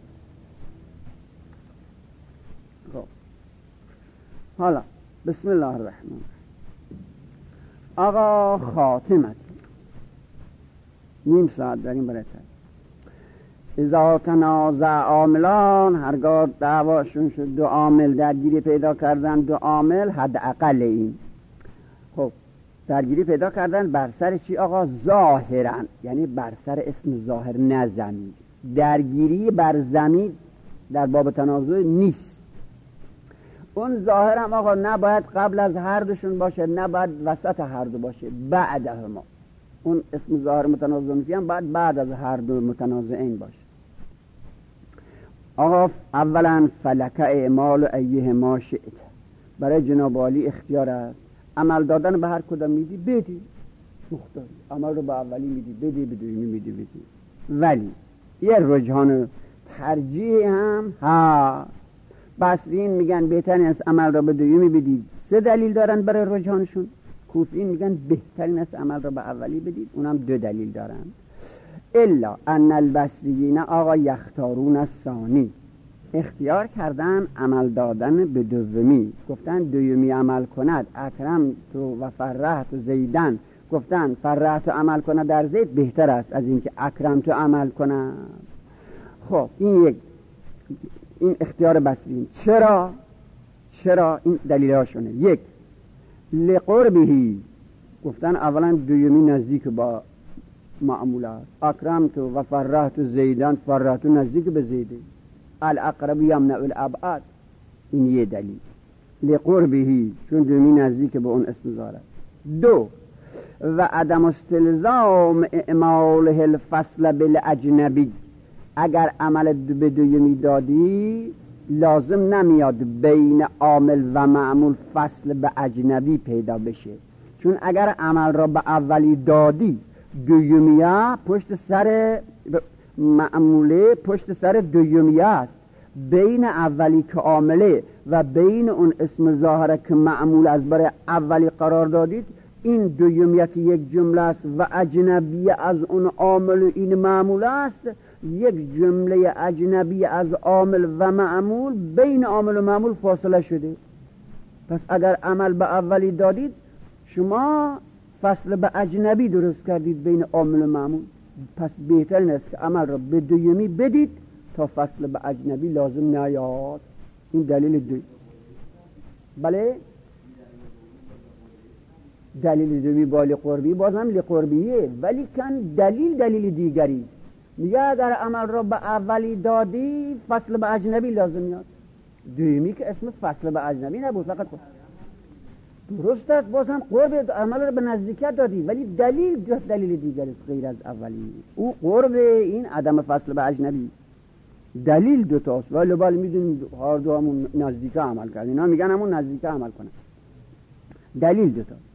خب حالا بسم الله الرحمن. آقا خاتمت نیم ساعت داریم برای اذا تنازع عاملان، هرگاه دعواشون شد دو عامل درگیری پیدا کردن، دو عامل حد اقل این. خب درگیری پیدا کردن بر سر چی آقا؟ ظاهرن، یعنی بر سر اسم ظاهر، نه ضمیر. درگیری بر ضمیر در باب تنازع نیست. اون ظاهرم آقا نباید قبل از هر دوشون باشه، نباید وسط هر دو باشه، بعدهما. اون اسم ظاهر متنازع فیه هم باید بعد از هر دو متنازعین باشه. آقا اولا فلک اعمال ایه ما شئت، برای جناب عالی اختیار است، عمل دادن به هر کدام میدی بدی، مختاری عمل رو به اولی میدی بدی، به دومی میدی بدی. ولی یه رجحان ترجیح هم هست. بصریین میگن بهترین است عمل را به دومی بدید، سه دلیل دارن برای رجحانشون. کوفیین میگن بهترین است عمل را به اولی بدید، اونم دو دلیل دارن. الا ان البصریین آقا یختارون الثانی، اختیار کردن عمل دادن به دومی، گفتن دومی عمل کند اکرم تو و فرحت و زیدن، گفتن فرحت و عمل کند در زید بهتر است از اینکه اکرم تو عمل کند. خب این یک این اختیار بصریین. چرا؟ چرا این دلیلاشونه؟ یک لقربهی، گفتن اولا دومی نزدیک با معمولات، اکرمت و فرحت زیدان، فرحت نزدیک به زیده، الاقرب یمنع الابعاد، این یه دلیل لقربهی، چون دومی نزدیک به اون اسم ظاهر. دو و عدم استلزام اعماله الفصل بالاجنبی، اگر عمل به دومی دادی لازم نمیاد بین عامل و معمول فصل به اجنبی پیدا بشه، چون اگر عمل را به اولی دادی دومیه پشت سر معموله پشت سر دومیه است، بین اولی که عامله و بین اون اسم ظاهره که معمول از برای اولی قرار دادید، این دومیه که یک جمله است و اجنبی از اون عامل و این معمول است، یک جمله اجنبی از عامل و معمول بین عامل و معمول فاصله شده. پس اگر عمل به اولی دادید شما فصل به اجنبی درست کردید بین عامل و معمول، پس بهتر است که عمل را به دومی بدید تا فصل به اجنبی لازم نیاد. این دلیل دو. بله دلیل دومی با لقربی، بازم لقربیه، ولی کن دلیل دلیل دیگری میگه اگر عمل را به اولی دادی فصل به اجنبی لازم میاد. دومی که اسم فصل به اجنبی نبود، فقط درست است، باز هم قرب عمل را به نزدیکیت دادی، ولی دلیل دلیل دیگری است غیر از اولی. او قرب، این عدم فصل به اجنبی. دلیل دو تاست، ولی بالا میدونیم هر دو همون نزدیکه عمل کرد، اینا میگن همون نزدیکه عمل کنن. دلیل دو تاست.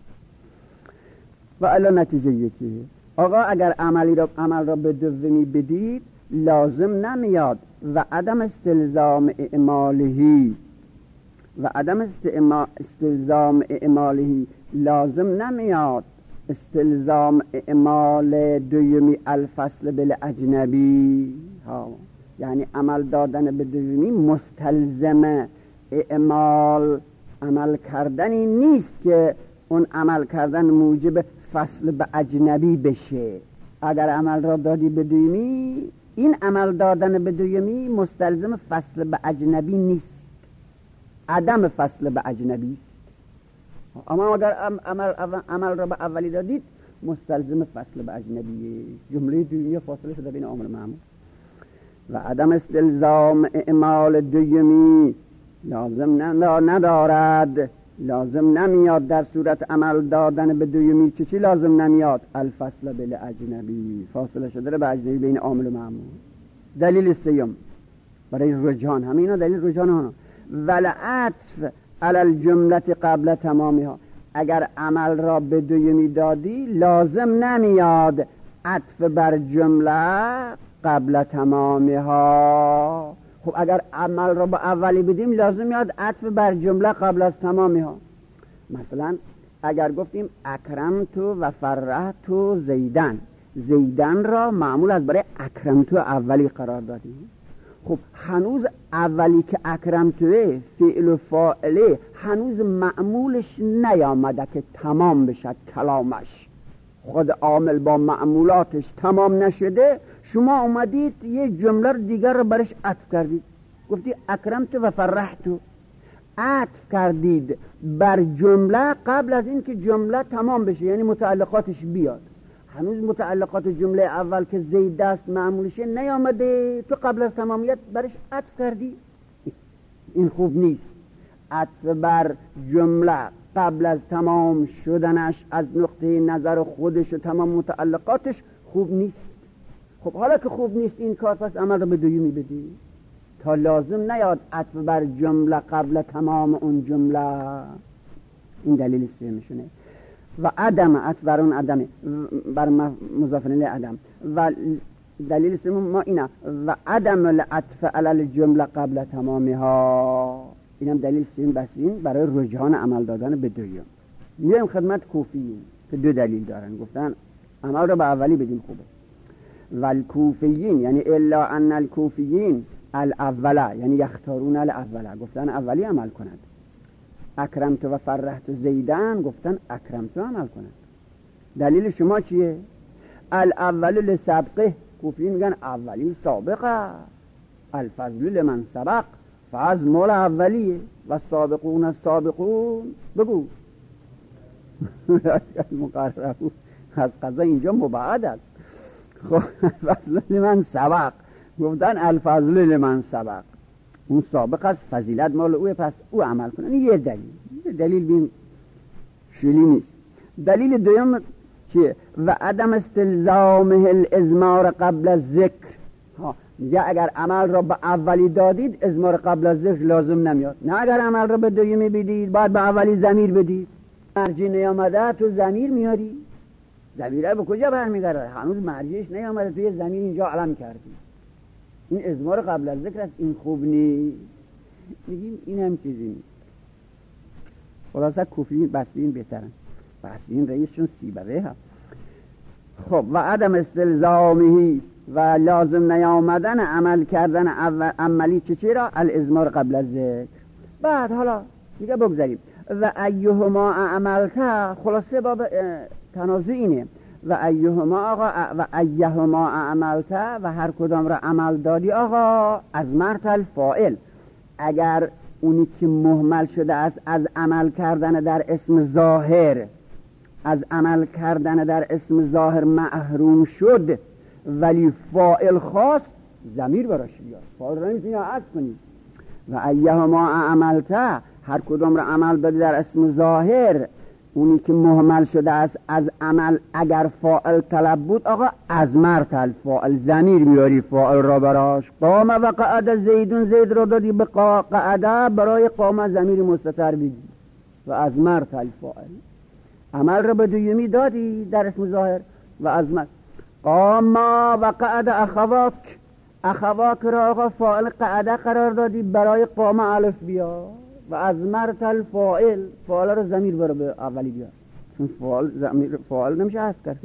و الان نتیجه یکیه. آقا اگر عملی را عمل را به دومی بدید لازم نمیاد و عدم استلزام اعمالهی و عدم استلزام اعمالهی لازم نمیاد استلزام اعمال دومی الفصل بالاجنبی ها، یعنی عمل دادن به دومی مستلزم اعمال عمل کردنی نیست که اون عمل کردن موجب فصل به اجنبی بشه. اگر عمل را دادی به دومی، این عمل دادن به دومی مستلزم فصل به اجنبی نیست، عدم فصل به اجنبی است. اما اگر عمل, عمل را به اولی دادید مستلزم فصل به اجنبیه، جمله دومی فاصله شده بین عامل و معمول. و عدم استلزام اعمال دومی لازم ندارد، لازم نمیاد در صورت عمل دادن به دومی. چه چی لازم نمیاد؟ الفصل بل اجنبی، فاصله شده به اجنبی بین عامل و معمول. دلیل سیوم برای رجحان، همینا دلیل رجحان ها. ولعطف علی الجمله قبل تمامها، اگر عمل را به دومی دادی لازم نمیاد عطف بر جمله قبل تمامها. خب اگر عمل را با اولی بدیم لازم میاد عطف بر جمله قبل از تمامها. مثلا اگر گفتیم اکرمتو و فرحتو زیدن، زیدن را معمول از برای اکرمتو اولی قرار دادیم. خب هنوز اولی که اکرمتوه فعل و فاعله هنوز معمولش نیامده که تمام بشد کلامش، خود عامل با معمولاتش تمام نشده، شما اومدید یه جمله دیگر رو برش عطف کردید، گفتی اکرمت و فرحتو، عطف کردید بر جمله قبل از این که جمله تمام بشه، یعنی متعلقاتش بیاد. هنوز متعلقات جمله اول که زید دست معمولشه نیامده، تو قبل از تمامیت برش عطف کردی. این خوب نیست. عطف بر جمله قبل از تمام شدنش از نقطه نظر خودش و تمام متعلقاتش خوب نیست. خب حالا که خوب نیست این کار، پس عمل رو به دویمی بدی تا لازم نیاد عطف بر جمله قبل تمام اون جمله. این دلیل سومشونه. و عدم عطف بر اون عدم بر مضاف الیه عدم. و دلیل سوم ما اینه و عدم العطف علی الجمله قبل تمامها. اینم دلیل سوم بسین برای رجحان عمل دادن به دویم. میایم خدمت کوفیین که دو دلیل دارن، گفتن عمل رو به اولی بدیم خوبه. والکوفیین یعنی الا ان الکوفیین الاوله یعنی یختارون الاوله، گفتن اولی عمل کنند. اکرمت و فرحت زیدن، گفتن اکرمت عمل کنند. دلیل شما چیه؟ الاول لسبقه، کوفیین میگن اولی سابقه. الفضل لمن سبق، فضل مال اولیه. و سابقون السابقون بگو مقرره از قضا اینجا مبعد است. خب الفضل لمن سبق، گفتن الفضل لمن سبق، اون سابق است، فضیلت مال اوه، پس او عمل کنه. این یه دلیل. یه دلیل بیم شلی نیست. دلیل دوم چیه؟ و عدم استلزامه الازمار قبل از ذکر. ها میگه اگر عمل را به اولی دادید ازمار قبل از ذکر لازم نمیاد. نه اگر عمل را به دومی بدید باید به اولی ضمیر بدید. مرجع نیامده تو ضمیر میاری، ضمیره به کجا برمیگرده؟ هنوز مرجعش نیامده، تو یه ضمیر اینجا علم کردی. این ازمار قبل از ذکر است، این خوب نیست. میگیم این هم چیزی نیست. خلاصه کوفیین بسیین بهترن، بسیین رئیسشون سیبوه هم. خب و عدم استلزامهی و لازم نیامدن عمل کردن عملی چه چی را؟ الازمار قبل از ذکر. بعد حالا دیگه بگذاریم و ایهما عملتا، خلاصه باب تنازع اینه و ایهما آقا و ایهما عملتا و هر کدام را عمل دادی آقا از مرت الفاعل. اگر اونی که مهمل شده است از عمل کردن در اسم ظاهر از عمل کردن در اسم ظاهر محروم شد ولی فاعل خاص، ضمیر براش بیاد. فاعل را نمیتونی عطف کنی. و ایهما عملتا، هر کدام را عمل دادی در اسم ظاهر، اونی که مهمل شده است از عمل اگر فاعل طلب بود آقا از مرت الفاعل ضمیر میاری فاعل را براش. قام و قعد زیدون، زید را دادی به قعده، برای قام ضمیر مستتر بگی و از مرت الفاعل. عمل را به دویمی دادی در اسم ظاهر و از مرت. قام و قعد اخواک، اخواک را آقا فاعل قعده قرار دادی، برای قام الف بیا و از مرت الفاعل، فاعل رو ضمیر برو به اولی بیار، چون فاعل ضمیر فاعل نمیشه حذف کرد.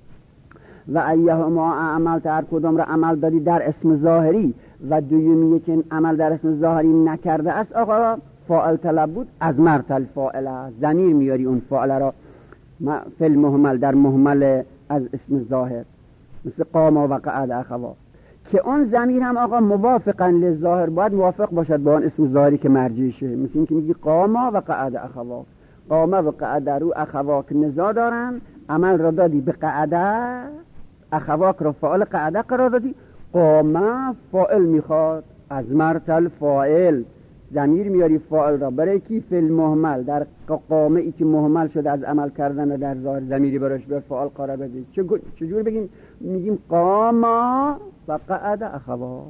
و ایهما عمل هر کدام را عمل دادی در اسم ظاهری و دویمیه که عمل در اسم ظاهری نکرده است آقا فاعل طلب بود، از مرت الفاعل ضمیر میاری اون فاعل را فی المهمل در مهمل از اسم ظاهر، مثل قام و قعد اخوا، که اون ضمیر هم آقا موافقا للظاهر باید موافق باشد با اون اسم ظاهری که مرجعشه. مثل این که میگی قام و قعد اخوا، قام و قعد رو اخواک نزا دارن، عمل را دادی به قعده، اخواک را فاعل قعده قرار دادی، قام فاعل میخواد از مرت الفاعل، ضمیر میاری فاعل را برای کی؟ فی المهمل، در قامه ای که مهمل شده از عمل کردن در ظاهر ضمیری براش به فاعل قرار بدی. چجور بگیم؟ میگیم قام و قعد اخوا.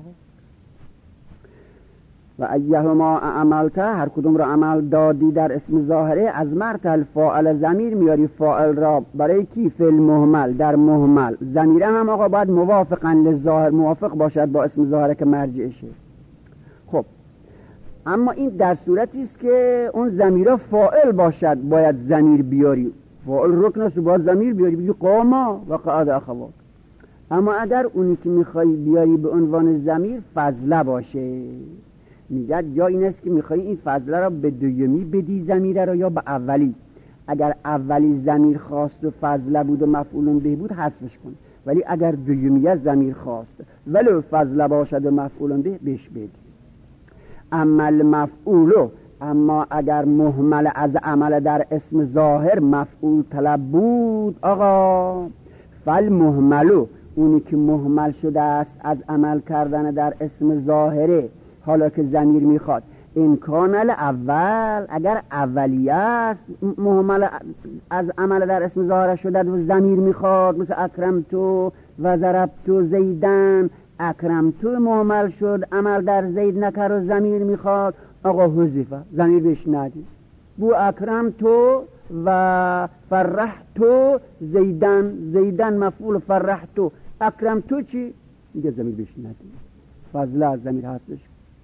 و ایهما عملتا، هر کدوم را عمل دادی در اسم ظاهره، از مرت الفاعل ضمیر میاری فاعل را برای کی؟ فی المهمل، در مهمل. ضمیره هم آقا باید موافقا للظاهر موافق باشد با اسم ظاهره که مرجعشه. خب اما این در صورتی است که اون ضمیره فاعل باشد، باید ضمیر بیاری، فاعل رکن است باید ضمیر بیاری، بگی قام و قعد اخوا. اما اگر اونی که میخوای بیاری به عنوان ضمیر فضله باشه، میگه یا این است که میخوای این فضله را به دویمی بدی ضمیره را یا به اولی. اگر اولی ضمیر خواست و فضله بود و مفعول به بود حذفش کن، ولی اگر دویمی ضمیر خواست ولو فضله باشد و مفعول به بهش بدی. اما المفعول، اما اگر مهمل از عمل در اسم ظاهر مفعول طلب بود آقا، فالمهملو، اونی که مهمل شده است از عمل کردن در اسم ظاهره، حالا که ضمیر میخواد، امکان الاول اگر اولیه است مهمل از عمل در اسم ظاهر شده و ضمیر میخواد، مثل اکرمتو و ضربتو زیدن، اکرمتو مهمل شد عمل در زید نکر و ضمیر میخواد، آقا حذف ضمیر بهش ندید. بو اکرمتو و فرحتو زیدن، زیدن مفعول فرحتو، اکرمتو چی؟ میگه ضمیر بهش ندید، فضله از ضمیر هستش.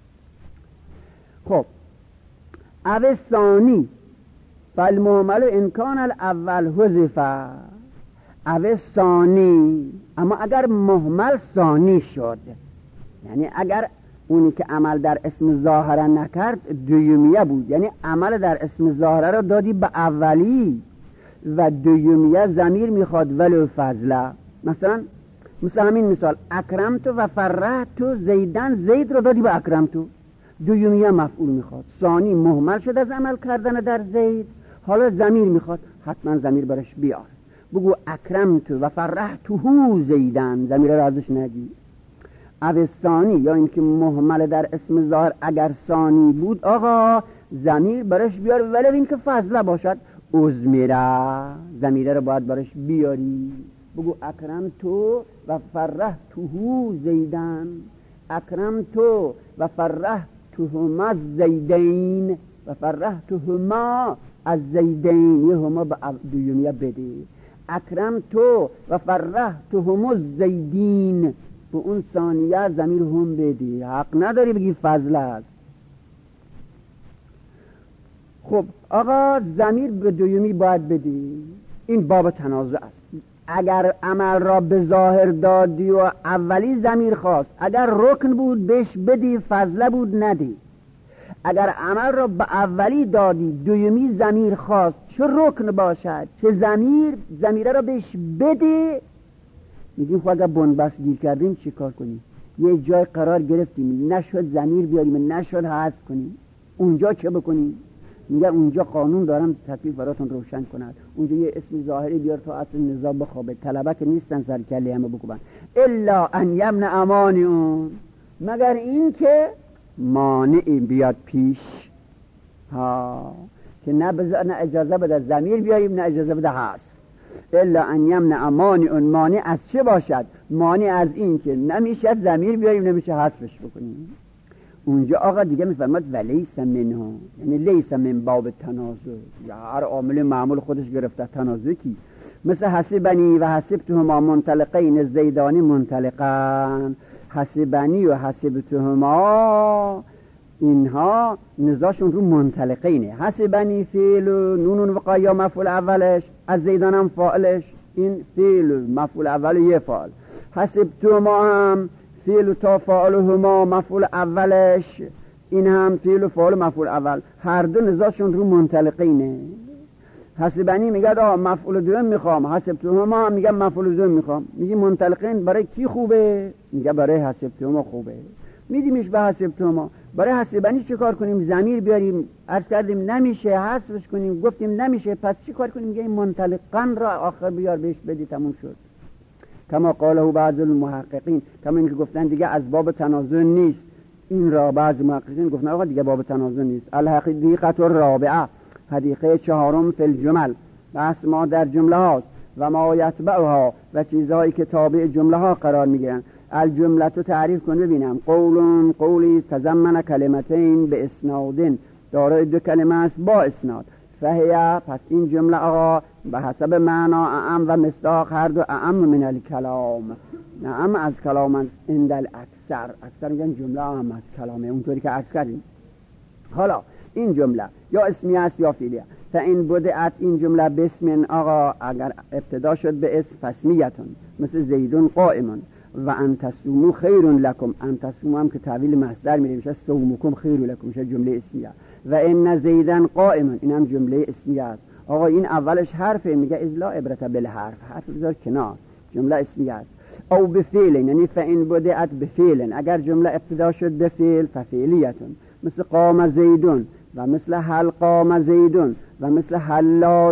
خب او ثانی فالمهمل امکان الاول حذف، او ثانی اما اگر مهمل ثانی شد، یعنی اگر اونی که عمل در اسم ظاهره نکرد دویمیه بود، یعنی عمل در اسم ظاهره رو دادی به اولی و دویمیه ضمیر میخواد ولو فضله، مثلا مثل همین مثال اکرمتو و فرحتو زیدن، زید رو دادی به اکرمتو، دویمیه مفعول میخواد، ثانی مهمل شد از عمل کردن در زید، حالا ضمیر میخواد، حتما ضمیر برش بیار، بگو اکرمتو و فرحتو زیدن، ضمیر رو ازش نگی. او ثانی یا اینکه مهمل در اسم ظاهر اگر ثانی بود آقا ضمیر برش بیار ولو اینکه فضله باشد، ازمیره ضمیره رو باید برش بیاری، بگو اکرمتو و فرحتو زیدن، اکرمتو و فرحتهما زیدین و فرحتهما از زیدین، یه هما به دویمیه بده، اکرمتو و فرحتهما زیدین، به اون ثانیه ضمیر هم بدی، حق نداری بگی فضله است. خب آقا ضمیر به دویمی باید بدی، این باب تنازع است. اگر عمل را به ظاهر دادی و اولی ضمیر خواست، اگر رکن بود بهش بدی، فضله بود ندی. اگر عمل را به اولی دادی دویمی ضمیر خواست، چه رکن باشد چه ضمیر، ضمیره را بهش بدی. میگیم خب اگر بنبست گیر کردیم چی کار کنیم؟ یه جای قرار گرفتیم نشد ضمیر بیاریم نشد حذف کنیم، اونجا چه بکنیم؟ میگه اونجا قانون دارم تکلیف براتون روشن کند، اونجا یه اسم ظاهری بیار تا اصل نزاع بخوابه، طلبه که نیستن سر کله همه بکوبن، الا ان یمن امانی اون، مگر این که مانعی بیاد پیش ها که نه, بز... نه اجازه بده ضمیر بیاریم نه اجازه بده حذف. الا ان یمن امانی اون، مانع از چه باشد؟ مانع از این که نمیشه ضمیر بیاریم نمیشه حذفش بکنیم. اونجا آقا دیگه میفرماد ولیس منها، یعنی لیس من باب تنازع، یا هر عامل معمول خودش گرفته، تنازع کی؟ مثل حسبنی و حسبتهما منطلقین زیدانی منطلقان، حسبنی و حسبتهما اینها نزاشون رو منطلقینه، حسبنی فعل و نون وقایا مفعول اولش، از زیدان هم فاعلش، این فعل مفعول اول یه فاعل، حسبتهما هم فعل تا فاعلهما مفعول اولش، این هم فعل و فاعل مفعول اول، هر دو نزاشون رو منطلقینه. حسبنی میگه آ مفعول دوم میخوام، حسبتهما هم میگه مفعول دوم میخوام، میگه منطلقین برای کی خوبه؟ میگه برای حسبتهما خوبه، میدیمش به حسبتهما. برای حسبنی چه کار کنیم؟ ضمیر بیاریم، عرض کردیم نمیشه، حذفش کنیم، گفتیم نمیشه، پس چی کار کنیم؟ میگه منطلقان را آخر بیار بهش بدی، تموم شد. کما قاله بعض المحققین، کما اینکه گفتن دیگه از باب تنازع نیست، این را بعض محققین گفتن آقا دیگه باب تنازع نیست. الحقیقه الرابعه، حدیقه چهارم فی الجمل، بحث ما در جمله هاست، و ما یتبعها و چیزهایی که تابع جمله ها قرار میگیرن. الجمله تو تعریف کن ببینم، قولون قولی تضمن کلمتین به اسنادین، دارای دو کلمه است با اسناد، فهیه پس این جمله آقا به حسب معنا اعم و مصداق، هر دو اعم من الکلام، اعم از کلام است. عند الاکثر، اکثر میگن جمله اعم از کلامه، اونطوری که عرض کردیم. حالا این جمله یا اسمی است یا فعلیه. فإن بدأت این جمله باسم، آقا اگر ابتدا شد به اسم، فاسمیتون مثل زیدون قائمون، و ان تصوموا خیر لکم، ان تصوموا هم که تعویل مصدر میشه، میشه صومکم خیر لکم، میشه جمله اسمیه. و ان زیدن قائمون، این هم جمله اسمیه است. آقا این اولش حرفه، میگه از لا عبرت بالحرف، حرف بذار کنار، جمله اسمیه است. او بفعل، یعنی فإن بدأت بفعل، اگر جمله ابتدا شد به فعل ففعلیتون، مثل قام زیدون و مثل هل قام زیدون و مثل هلا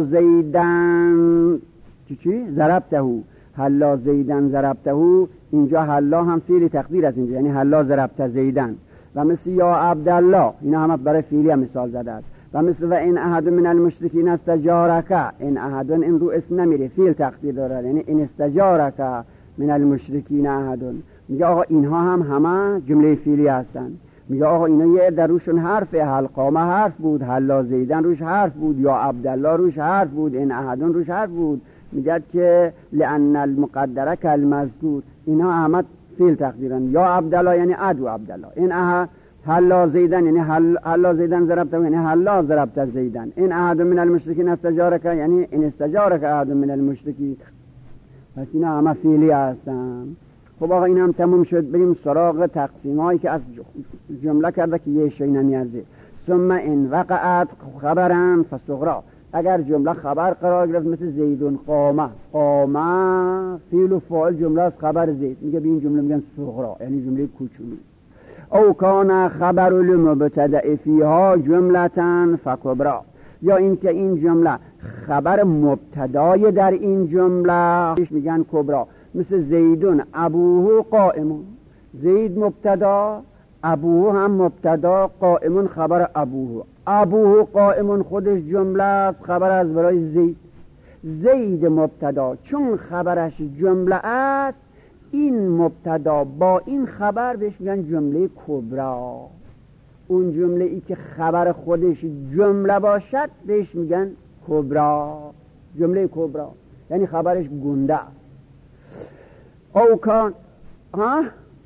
زیدن چی چی ضربته، هلا زیدن ضربته، اینجا هلا هم فعل تقدیر است اینجا، یعنی هلا ضربت زیدن. و مثل یا عبدالله، اینا همه برای فعلی هم مثال زده است. و مثل و این احد من المشرکین استجارک، این احدون این رو اسم نمیره، فعل تقدیر داره، یعنی این استجارک من المشرکین احدون. میگه آقا اینها هم همه جمله فعلی هستن. میگه آقا اینا یه در روشون حرف، هل قامه حرف بود، هلا زیدن روش حرف بود، یا عبدالله روش حرف بود، این احدون روش حرف بود. میگه که لان المقدره کالمذکور، اینها همه فعل تقدیرن. یا عبدالله یعنی ادو عبدالله، این احد هلا زیدن یعنی هلا زیدن ضربت یعنی هلا ضربت زیدن، این احد من المشرکین استجارک یعنی این استجارک احد من المشرکین. پس اینا همه فعلی هستن. خب آقا این هم تموم شد. بریم سراغ تقسیم هایی که از جمله کرده که یه شی نمیارزه. ثم این وقعت خبرن فصغرا، اگر جمله خبر قرار گرفت مثل زیدون قامه، قامه فعل و فاعل جمله از خبر زید، میگه به این جمله میگن صغرا یعنی جمله کوچولی. او کان خبر المبتدأ فیها جملتن فکبرا، یا اینکه این جمله خبر مبتدای در این جمله میگن کبرا. مثل زیدون ابوه قائمون، زید مبتدا، ابوه هم مبتدا، قائمون خبر ابوه. ابوه قائمون خودش جمله است، خبر از برای زید. زید مبتدا چون خبرش جمله است، این مبتدا با این خبر بهش میگن جمله کبرا. اون جمله ای که خبر خودش جمله باشد بهش میگن کبرا، جمله کبرا یعنی خبرش گنده است. او کان ها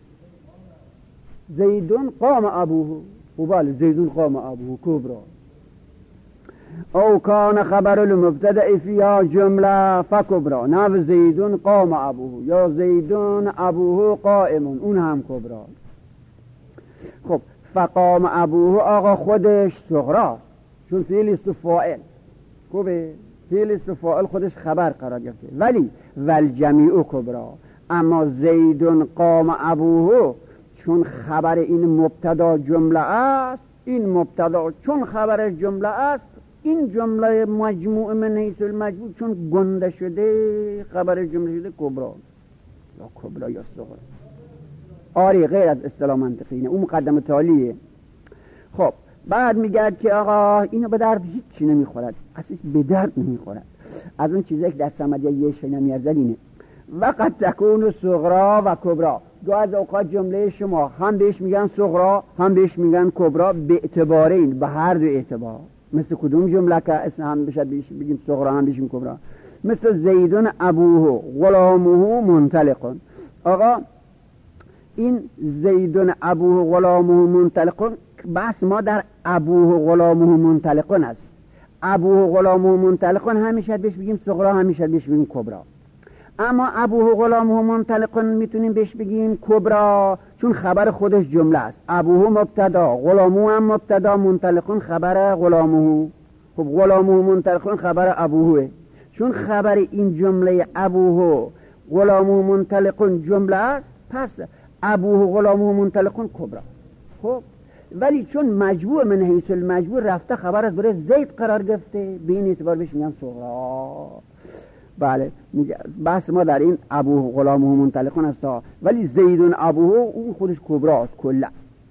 زیدون قام ابوه، و بله زیدون قام ابوه کبرا. او کان خبر المبتدأ فیها جمله فکبرا، نه زیدون قام ابوه یا زیدون ابوه قائمون، اون هم کبرا. خب فقام ابوه آقا خودش صغراست چون فعل است و فاعل، خوبه فعل است و فاعل خودش خبر قرار گرفته، ولی والجمیع کبرا. اما زیدون قام ابوه چون خبر این مبتدا جمله است، این مبتدا چون خبر جمله است، این جمله مجموع من حیث المجموع چون گنده شده خبر جمله شده کبرا یا کبرا یا صغرا. آری غیر از اصطلاح منطقی، اون مقدمه تالیه. خب بعد میگه که آقا اینو به درد هیچی نمیخورد، اساس به درد نمیخورد. از اون چیزایی که در سمدیه یه شی نمیارزد اینه وقت تکون صغرا و کبرا. دو از اوقات جمله شما هم بهش میگن صغرا هم بهش میگن کبرا، به اعتبار این به هر دو اعتبار. مثل کدوم جمله که اسم هم بشد بگیم صغرا هم بگیم کبرا. مثل زیدون ابوه غلامه منطلقون. آقا این زیدون ابوه غلامه منطلقون بس ما در ابوه غلامه منطلقون است. ابوه غلامه منطلقون همیشه بهش بگیم صغرا همیشه بهش بگیم کبرا. اما ابوه غلامه منطلقون میتونیم بهش بگیم کبرا چون خبر خودش جمله است. ابوه مبتدا، غلامه هم مبتدا، منطلقون خبر غلامه. خب غلامه منطلقون خبر ابوه، چون خبر این جمله ابوه غلامه منطلقون جمله است، پس ابوه غلامه منطلقون کبرا. خب ولی چون مجبور من حیث المجبور رفته خبر از برای زید قرار گرفته، به این اعتبار بهش میگن صغرا. بله بحث ما در این ابوه غلامه منطلقون است، ولی زیدون ابوه اون خودش کبراست کلا.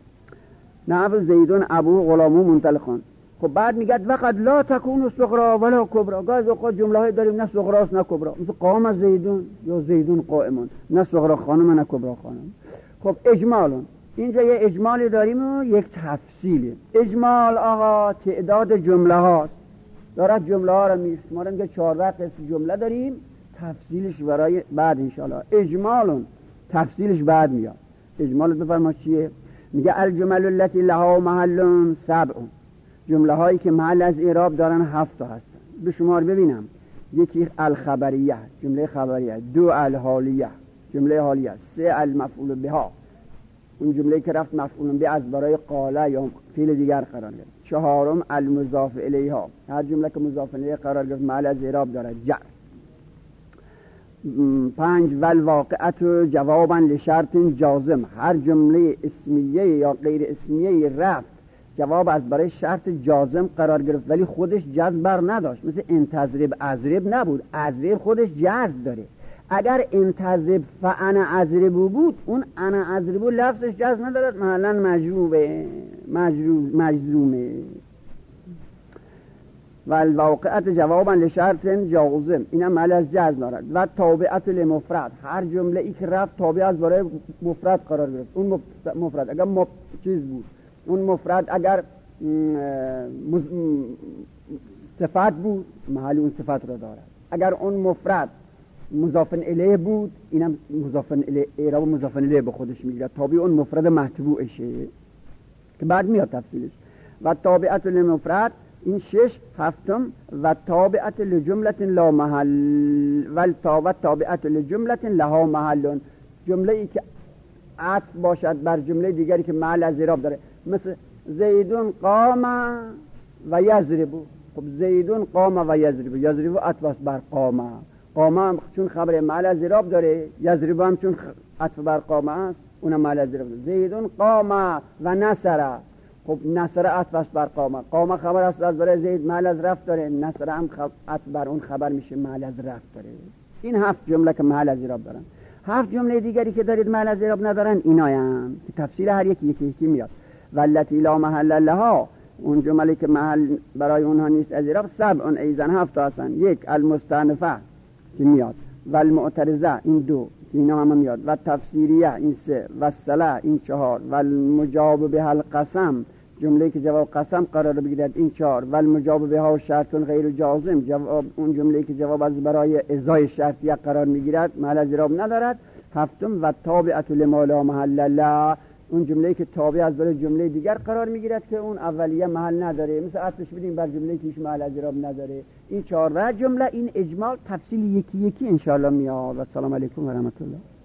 نه زیدون ابوه غلامه منطلقون. خب بعد میگه وقت لا تکون صغرا ولا کبرا. گاز اوقات جمله های داریم نه صغراست نه کبرا، مثل قام زیدون یا زیدون قائمون، نه صغرا خانم نه کبرا خانم. خب اجمالون، اینجا یه اجمالی داریم و یک تفصیلی. اجمال آقا تعداد جمله هاست، دارد جمله ها رو میشمارن که چهارده قسم جمله داریم، تفصیلش برای بعد انشاءالله. اجمالون تفصیلش بعد میاد. اجمال بفرما چیه؟ میگه الجمل التي لها محل سبع، جمله هایی که محل از اعراب دارن هفت تا هستن. به شمار ببینم. یکی الخبریه جمله خبریه، دو الحالیه جمله حالیه، سه المفعول بها اون جمله که رفت مفعول به از برای قاله یا فعل دیگر قرار گرفت، چهارم المضاف الیها هر جمله که مضاف الیه قرار گرفت محل از اعراب داره جر. پنج والواقعت جوابا لشرط جازم، هر جمله اسمیه یا غیر اسمیه رفت جواب از برای شرط جازم قرار گرفت ولی خودش جزم بر نداشت، مثل انتظرب ازرب نبود، ازرب خودش جزم داره، اگر انتظب فانا اضربو بود، اون انا اضربو لفظش جزم ندارد، محلا مجروبه مجزومه. و الواقعت جوابا لشرط جازم، اینم محل از جزم دارد. و تابعت لمفرد، هر جمله ای که رفت تابع از برای مفرد قرار گرفت. اون مفرد اگر مف... چیز بود، اون مفرد اگر مز... صفت بود، محل اون صفت را دارد. اگر اون مفرد مضاف الیه بود، اینم مضاف الیه، اعراب مضاف الیه به خودش میگیرد، تابع اون مفرد متبوعشه که بعد میاد تفصیلش. و تابعت لمفرد این شش. هفتم و تابعت لجملت لا محل و تابعت لجملت لها محل، جمله ای که عطف باشد بر جمله دیگری که محل از اعراب داره، مثل زیدون قام و یضرب. خب زیدون قام و یضرب، یضرب عطف است بر قام، قام چون خبر محل از اعراب داره، یضرب هم چون عطف بر قام است اونم محل از اعراب داره. زیدون قام و نصر، خب نصر عطف است بر قام، قام خبر است از برای زید، محل از رفع داره، نصر هم عطف بر اون خبر میشه، محل از رفع داره. این هفت جمله که محل از اعراب دارن. هفت جمله دیگری که دارید محل از اعراب ندارن ایناین که تفصیل هر یکی یکی یکی میاد. والتی لا محل لها، اون جمله که محل برای اونها نیست از اعراب، سبع اون ایزن هفت هستن. یک المستأنفه که میاد، و المعترضه این دو اینا هم میاد، و تفسیریه این سه، و الصله این چهار، و المجاب به القسم جمله که جواب قسم قرار بگیرد این چهار، و المجاب به ها شرط غیر جازم جواب اون جمله که جواب از برای ازای شرطیه قرار میگیرد محل از اعراب ندارد. هفتم و تابعت لما لا محل له، اون جمله که تابع از برای جمله دیگر قرار میگیرد که اون اولیه محل نداره، مثل عطفش بدیم بر جمله که هیچ محل از اعراب نداره. این چهار جمله، این اجمال تفصیل یکی یکی ان شاء الله میاد. و السلام علیکم و رحمت الله.